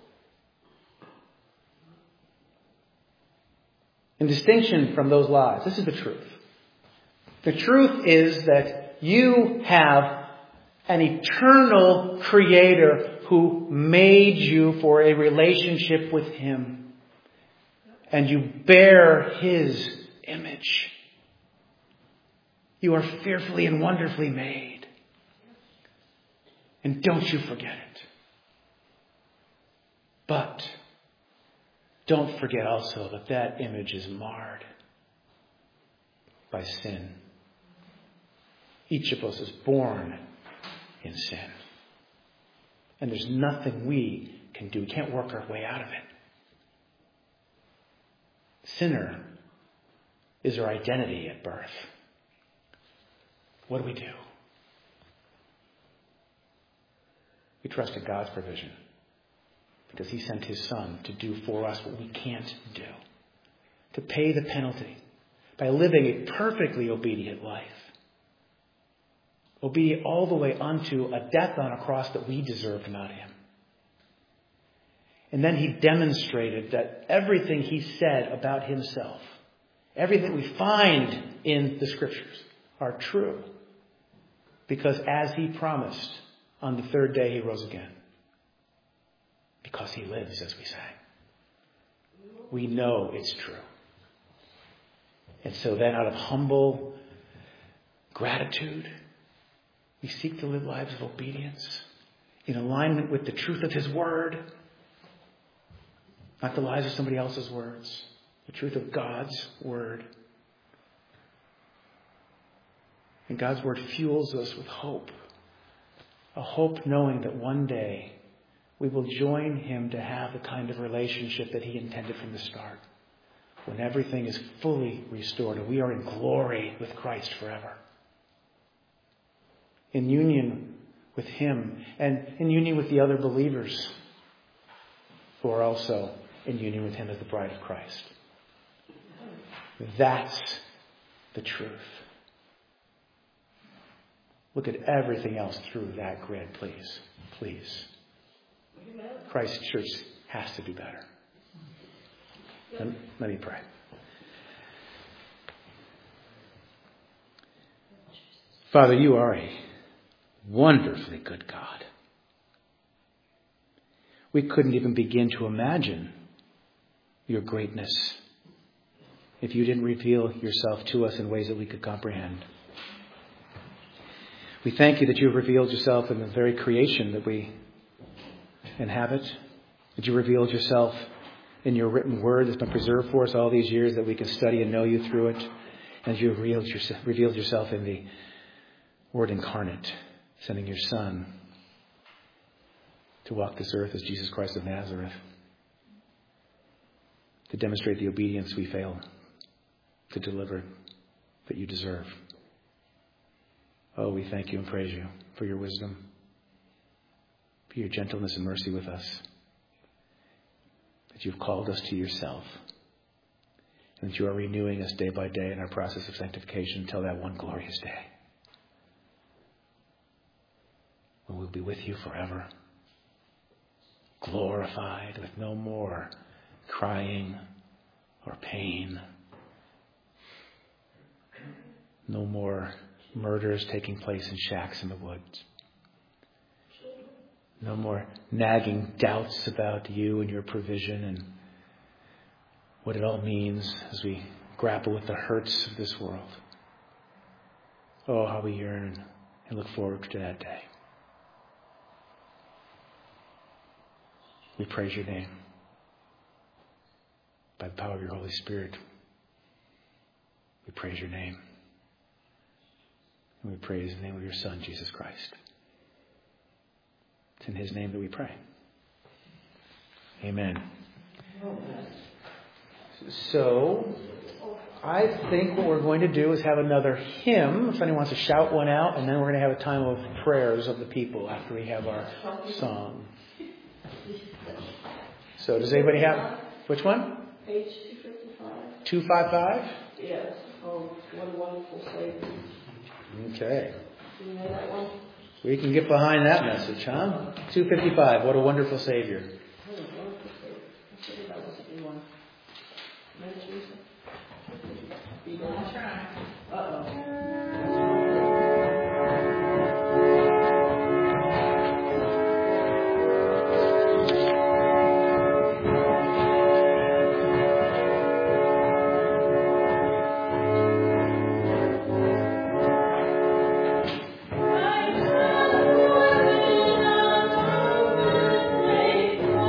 In distinction from those lies, this is the truth. The truth is that you have an eternal Creator who made you for a relationship with Him. And you bear His image. You are fearfully and wonderfully made. And don't you forget it. But don't forget also that that image is marred by sin. Each of us is born in sin. And there's nothing we can do. We can't work our way out of it. Sinner is our identity at birth. What do we do? We trust in God's provision. Because He sent His Son to do for us what we can't do. To pay the penalty by living a perfectly obedient life. Obedient all the way unto a death on a cross that we deserved, not Him. And then He demonstrated that everything He said about Himself, everything we find in the Scriptures are true. Because as He promised, on the third day He rose again. Because He lives, as we sang. We know it's true. And so then out of humble gratitude, we seek to live lives of obedience in alignment with the truth of His Word. Not the lies of somebody else's words. The truth of God's Word. And God's Word fuels us with hope. A hope knowing that one day we will join Him to have the kind of relationship that He intended from the start. When everything is fully restored and we are in glory with Christ forever. In union with Him and in union with the other believers who are also in union with Him as the bride of Christ. That's the truth. Look at everything else through that grid, please. Please. Christ's church has to be better. Let, let me pray. Father, You are a wonderfully good God. We couldn't even begin to imagine Your greatness if You didn't reveal Yourself to us in ways that we could comprehend. We thank You that You have revealed Yourself in the very creation that we inhabit, that You revealed Yourself in your written word that's been preserved for us all these years, that we can study and know you through it. As you revealed yourself, revealed yourself in the Word incarnate, sending your Son to walk this earth as Jesus Christ of Nazareth, to demonstrate the obedience we fail to deliver that you deserve. Oh, we thank you and praise you for your wisdom, for your gentleness and mercy with us, that you've called us to yourself, and that you are renewing us day by day in our process of sanctification until that one glorious day when we'll be with you forever, glorified with no more crying or pain, no more murders taking place in shacks in the woods, no more nagging doubts about you and your provision and what it all means as we grapple with the hurts of this world. Oh, how we yearn and look forward to that day. We praise your name by the power of your Holy Spirit. We praise your name. And we praise the name of your Son, Jesus Christ. It's in his name that we pray. Amen. So, I think what we're going to do is have another hymn. If anyone wants to shout one out, and then we're going to have a time of prayers of the people after we have our song. So, does anybody have which one? Page two fifty-five. two fifty-five? Yes. Oh, what a wonderful Savior. Okay. Do you know that one? We can get behind that message, huh? two fifty-five. What a wonderful Savior. What a wonderful Savior. I figured that was a good one. Minutes recent. Uh-oh. Thank you.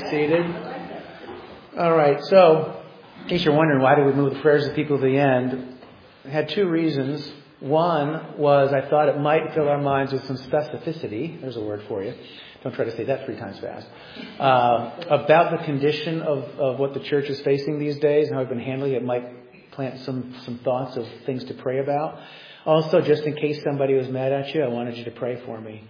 seated. All right, so in case you're wondering why did we move the prayers of people to the end, I had two reasons. One was I thought it might fill our minds with some specificity. There's a word for you. Don't try to say that three times fast. Uh, about the condition of, of what the church is facing these days and how we've been handling it. It might plant some, some thoughts of things to pray about. Also, just in case somebody was mad at you, I wanted you to pray for me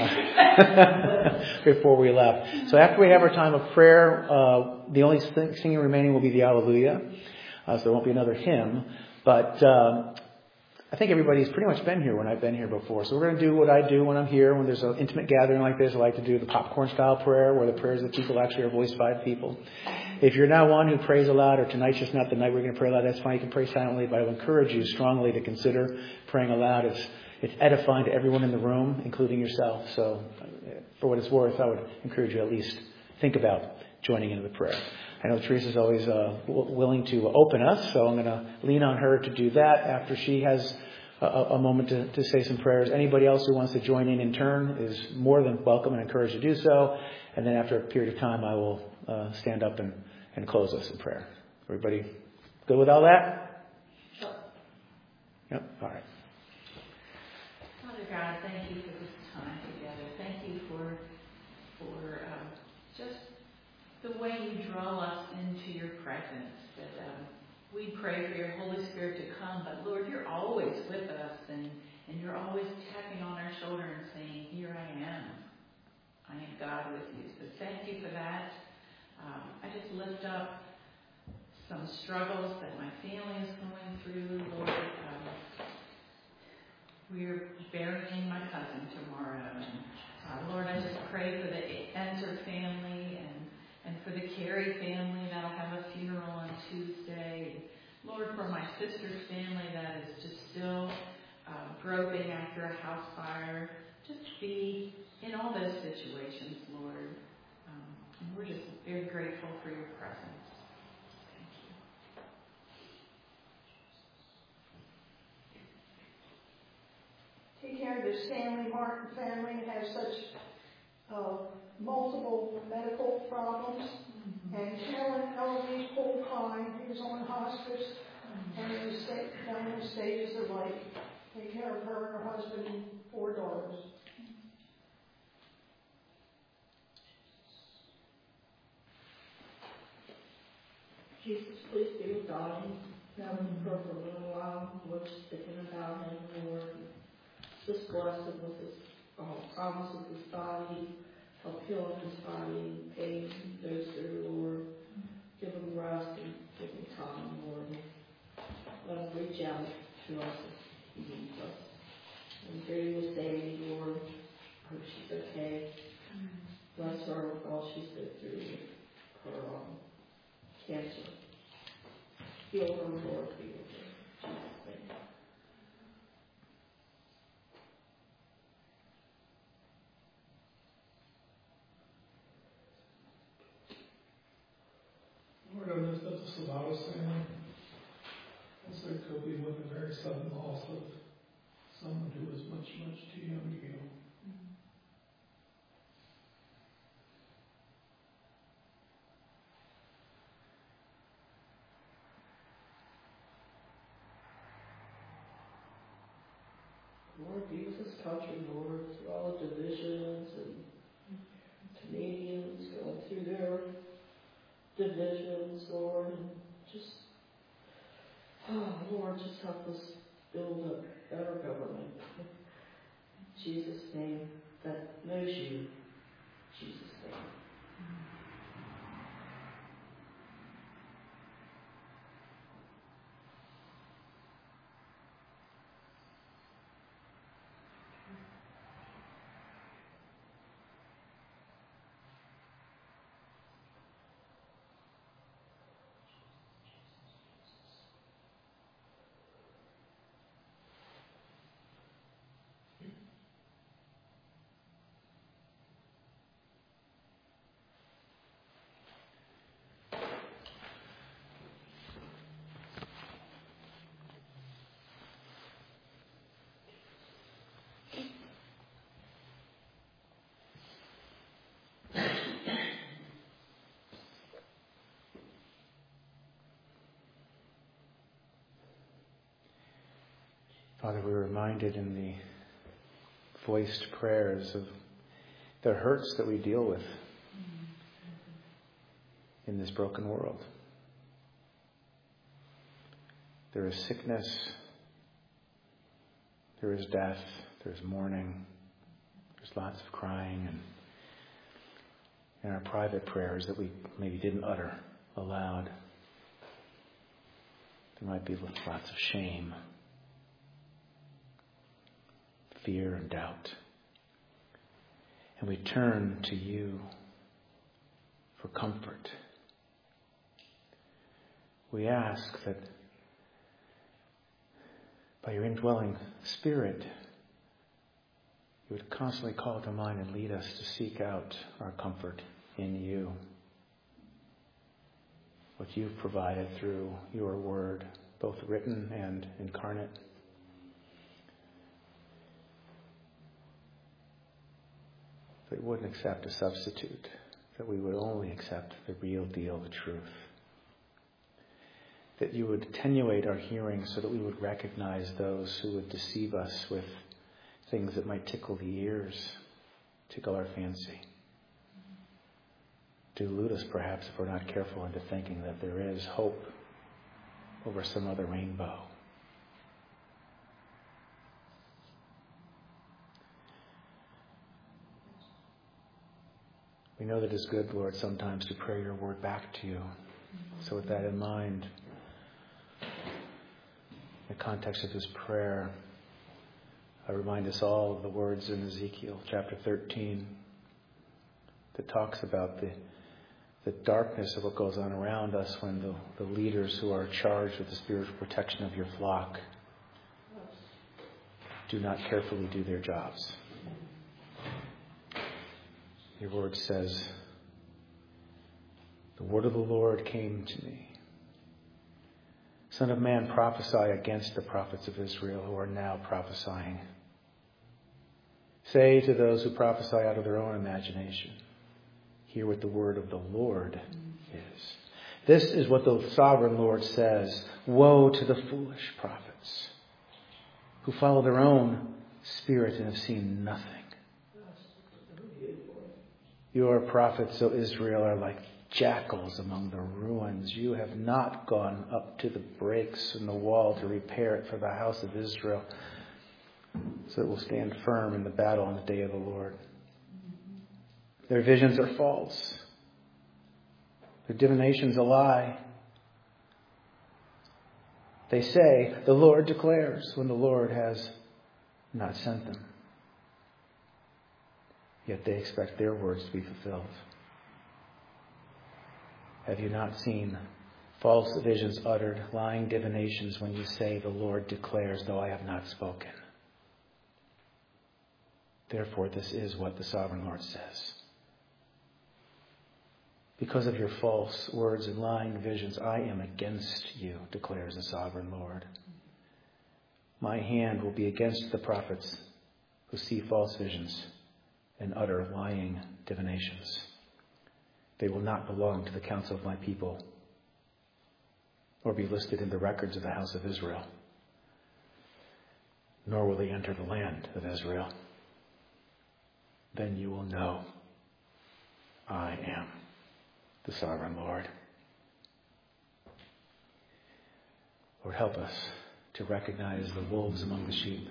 uh, before we left. So after we have our time of prayer, uh, the only thing, singing remaining will be the Alleluia. Uh, so there won't be another hymn. But um, I think everybody's pretty much been here when I've been here before. So we're going to do what I do when I'm here. When there's an intimate gathering like this, I like to do the popcorn-style prayer where the prayers of the people actually are voiced by the people. If you're not one who prays aloud, or tonight's just not the night we're going to pray aloud, that's fine. You can pray silently, but I would encourage you strongly to consider praying aloud. It's it's edifying to everyone in the room, including yourself. So for what it's worth, I would encourage you at least think about joining into the prayer. I know Teresa's always uh, w- willing to open us, so I'm going to lean on her to do that after she has a, a moment to, to say some prayers. Anybody else who wants to join in in turn is more than welcome and encouraged to do so. And then after a period of time, I will uh, stand up and, and close us in prayer. Everybody good with all that? Sure. Yep. All right. Father God, thank you for this time together. Thank you for for um, just the way you draw us into your presence. That um, we pray for your Holy Spirit to come, but Lord, you're always with us, and, and you're always tapping on our shoulder and saying, "Here I am. I am God with you." So thank you for that. Um, I just lift up some struggles that my family is going through, Lord. Um, we're burying my cousin tomorrow, and uh, Lord, I just pray for the Enter family and and for the Carey family that'll have a funeral on Tuesday. Lord, for my sister's family that is just still uh, groping after a house fire. Just be in all those situations, Lord. Um, and we're just very grateful for your presence. Take care of this Stanley Martin family. It has such uh, multiple medical problems. Mm-hmm. And Carolyn Eloise Polkine, who's on hospice, mm-hmm. and in the state, down in stages of life. Take care of her and her husband and four daughters. Jesus, please be with Donnie. Have him for a little while. We're just thinking about him, Lord. Just bless him with his uh, promise of his body. Help heal his body. Pain goes through, Lord. Give him rest and give him time, Lord. Let him reach out to us if he needs us. And agree with Sandy, Lord. Hope she's okay. Bless her with all she's been through with her um, cancer. Heal her, Lord. Be with her. In Jesus' name. Lord, I lift up the Savalas family. Also, it could be with a very sudden loss of someone who was much, much too young to go. Lord, be with this country, Lord, through all the divisions and Canadians going through their divisions, Lord, and just, oh, Lord, just help us build a better government. In Jesus' name, that knows you. In Jesus' name. Father, we're reminded in the voiced prayers of the hurts that we deal with in this broken world. There is sickness, there is death, there is mourning, there's lots of crying, and in our private prayers that we maybe didn't utter aloud, there might be lots of shame, fear, and doubt. And we turn to you for comfort. We ask that by your indwelling Spirit, you would constantly call to mind and lead us to seek out our comfort in you. What you've provided through your word, both written and incarnate. That we wouldn't accept a substitute, that we would only accept the real deal, the truth. That you would attenuate our hearing so that we would recognize those who would deceive us with things that might tickle the ears, tickle our fancy. Delude us perhaps if we're not careful into thinking that there is hope over some other rainbow. We know that it's good, Lord, sometimes to pray your word back to you. So with that in mind, in the context of this prayer, I remind us all of the words in Ezekiel chapter thirteen that talks about the, the darkness of what goes on around us when the, the leaders who are charged with the spiritual protection of your flock do not carefully do their jobs. Your word says, the word of the Lord came to me. Son of man, prophesy against the prophets of Israel who are now prophesying. Say to those who prophesy out of their own imagination, hear what the word of the Lord is. This is what the sovereign Lord says. Woe to the foolish prophets who follow their own spirit and have seen nothing. Your prophets, O Israel, are like jackals among the ruins. You have not gone up to the breaks in the wall to repair it for the house of Israel, so it will stand firm in the battle on the day of the Lord. Their visions are false. Their divination's a lie. They say, the Lord declares, when the Lord has not sent them. Yet they expect their words to be fulfilled. Have you not seen false visions uttered, lying divinations when you say, the Lord declares, though I have not spoken? Therefore, this is what the sovereign Lord says. Because of your false words and lying visions, I am against you, declares the sovereign Lord. My hand will be against the prophets who see false visions and utter lying divinations. They will not belong to the council of my people or be listed in the records of the house of Israel, nor will they enter the land of Israel. Then you will know I am the sovereign Lord. Lord, help us to recognize the wolves among the sheep.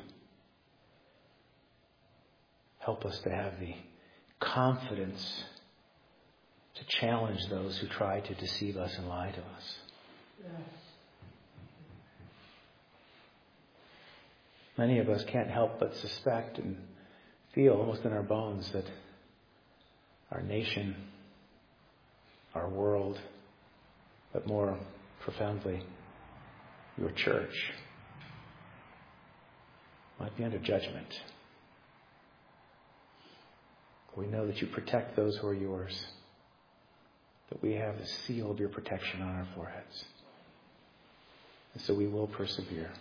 Help us to have the confidence to challenge those who try to deceive us and lie to us. Yes. Many of us can't help but suspect and feel almost in our bones that our nation, our world, but more profoundly, your church, might be under judgment. We know that you protect those who are yours, that we have the seal of your protection on our foreheads. And so we will persevere.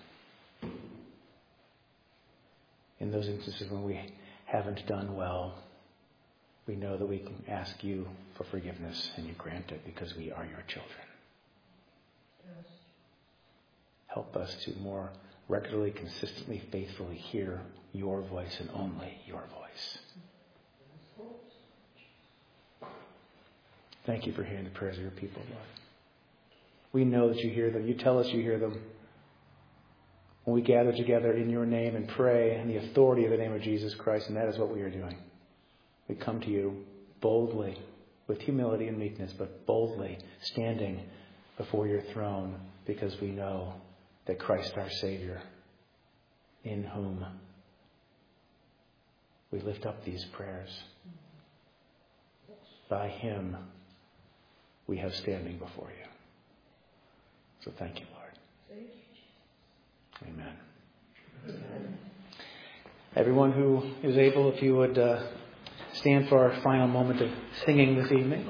In those instances when we haven't done well, we know that we can ask you for forgiveness and you grant it because we are your children. Yes. Help us to more regularly, consistently, faithfully hear your voice and only your voice. Thank you for hearing the prayers of your people, Lord. We know that you hear them. You tell us you hear them. When we gather together in your name and pray in the authority of the name of Jesus Christ, and that is what we are doing. We come to you boldly, with humility and meekness, but boldly standing before your throne, because we know that Christ our Savior, in whom we lift up these prayers, by him we have standing before you. So thank you, Lord. Thank you, Jesus. Amen. Amen. Everyone who is able, if you would uh, stand for our final moment of singing this evening.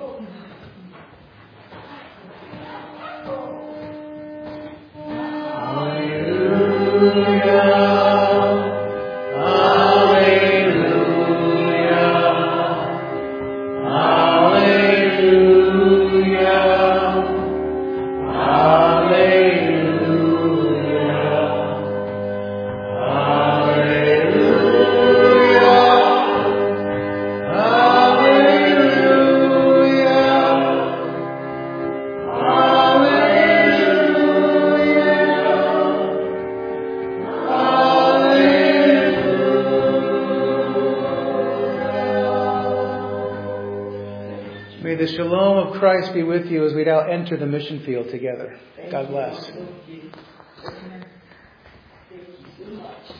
Christ be with you as we now enter the mission field together. God bless. Thank you so much.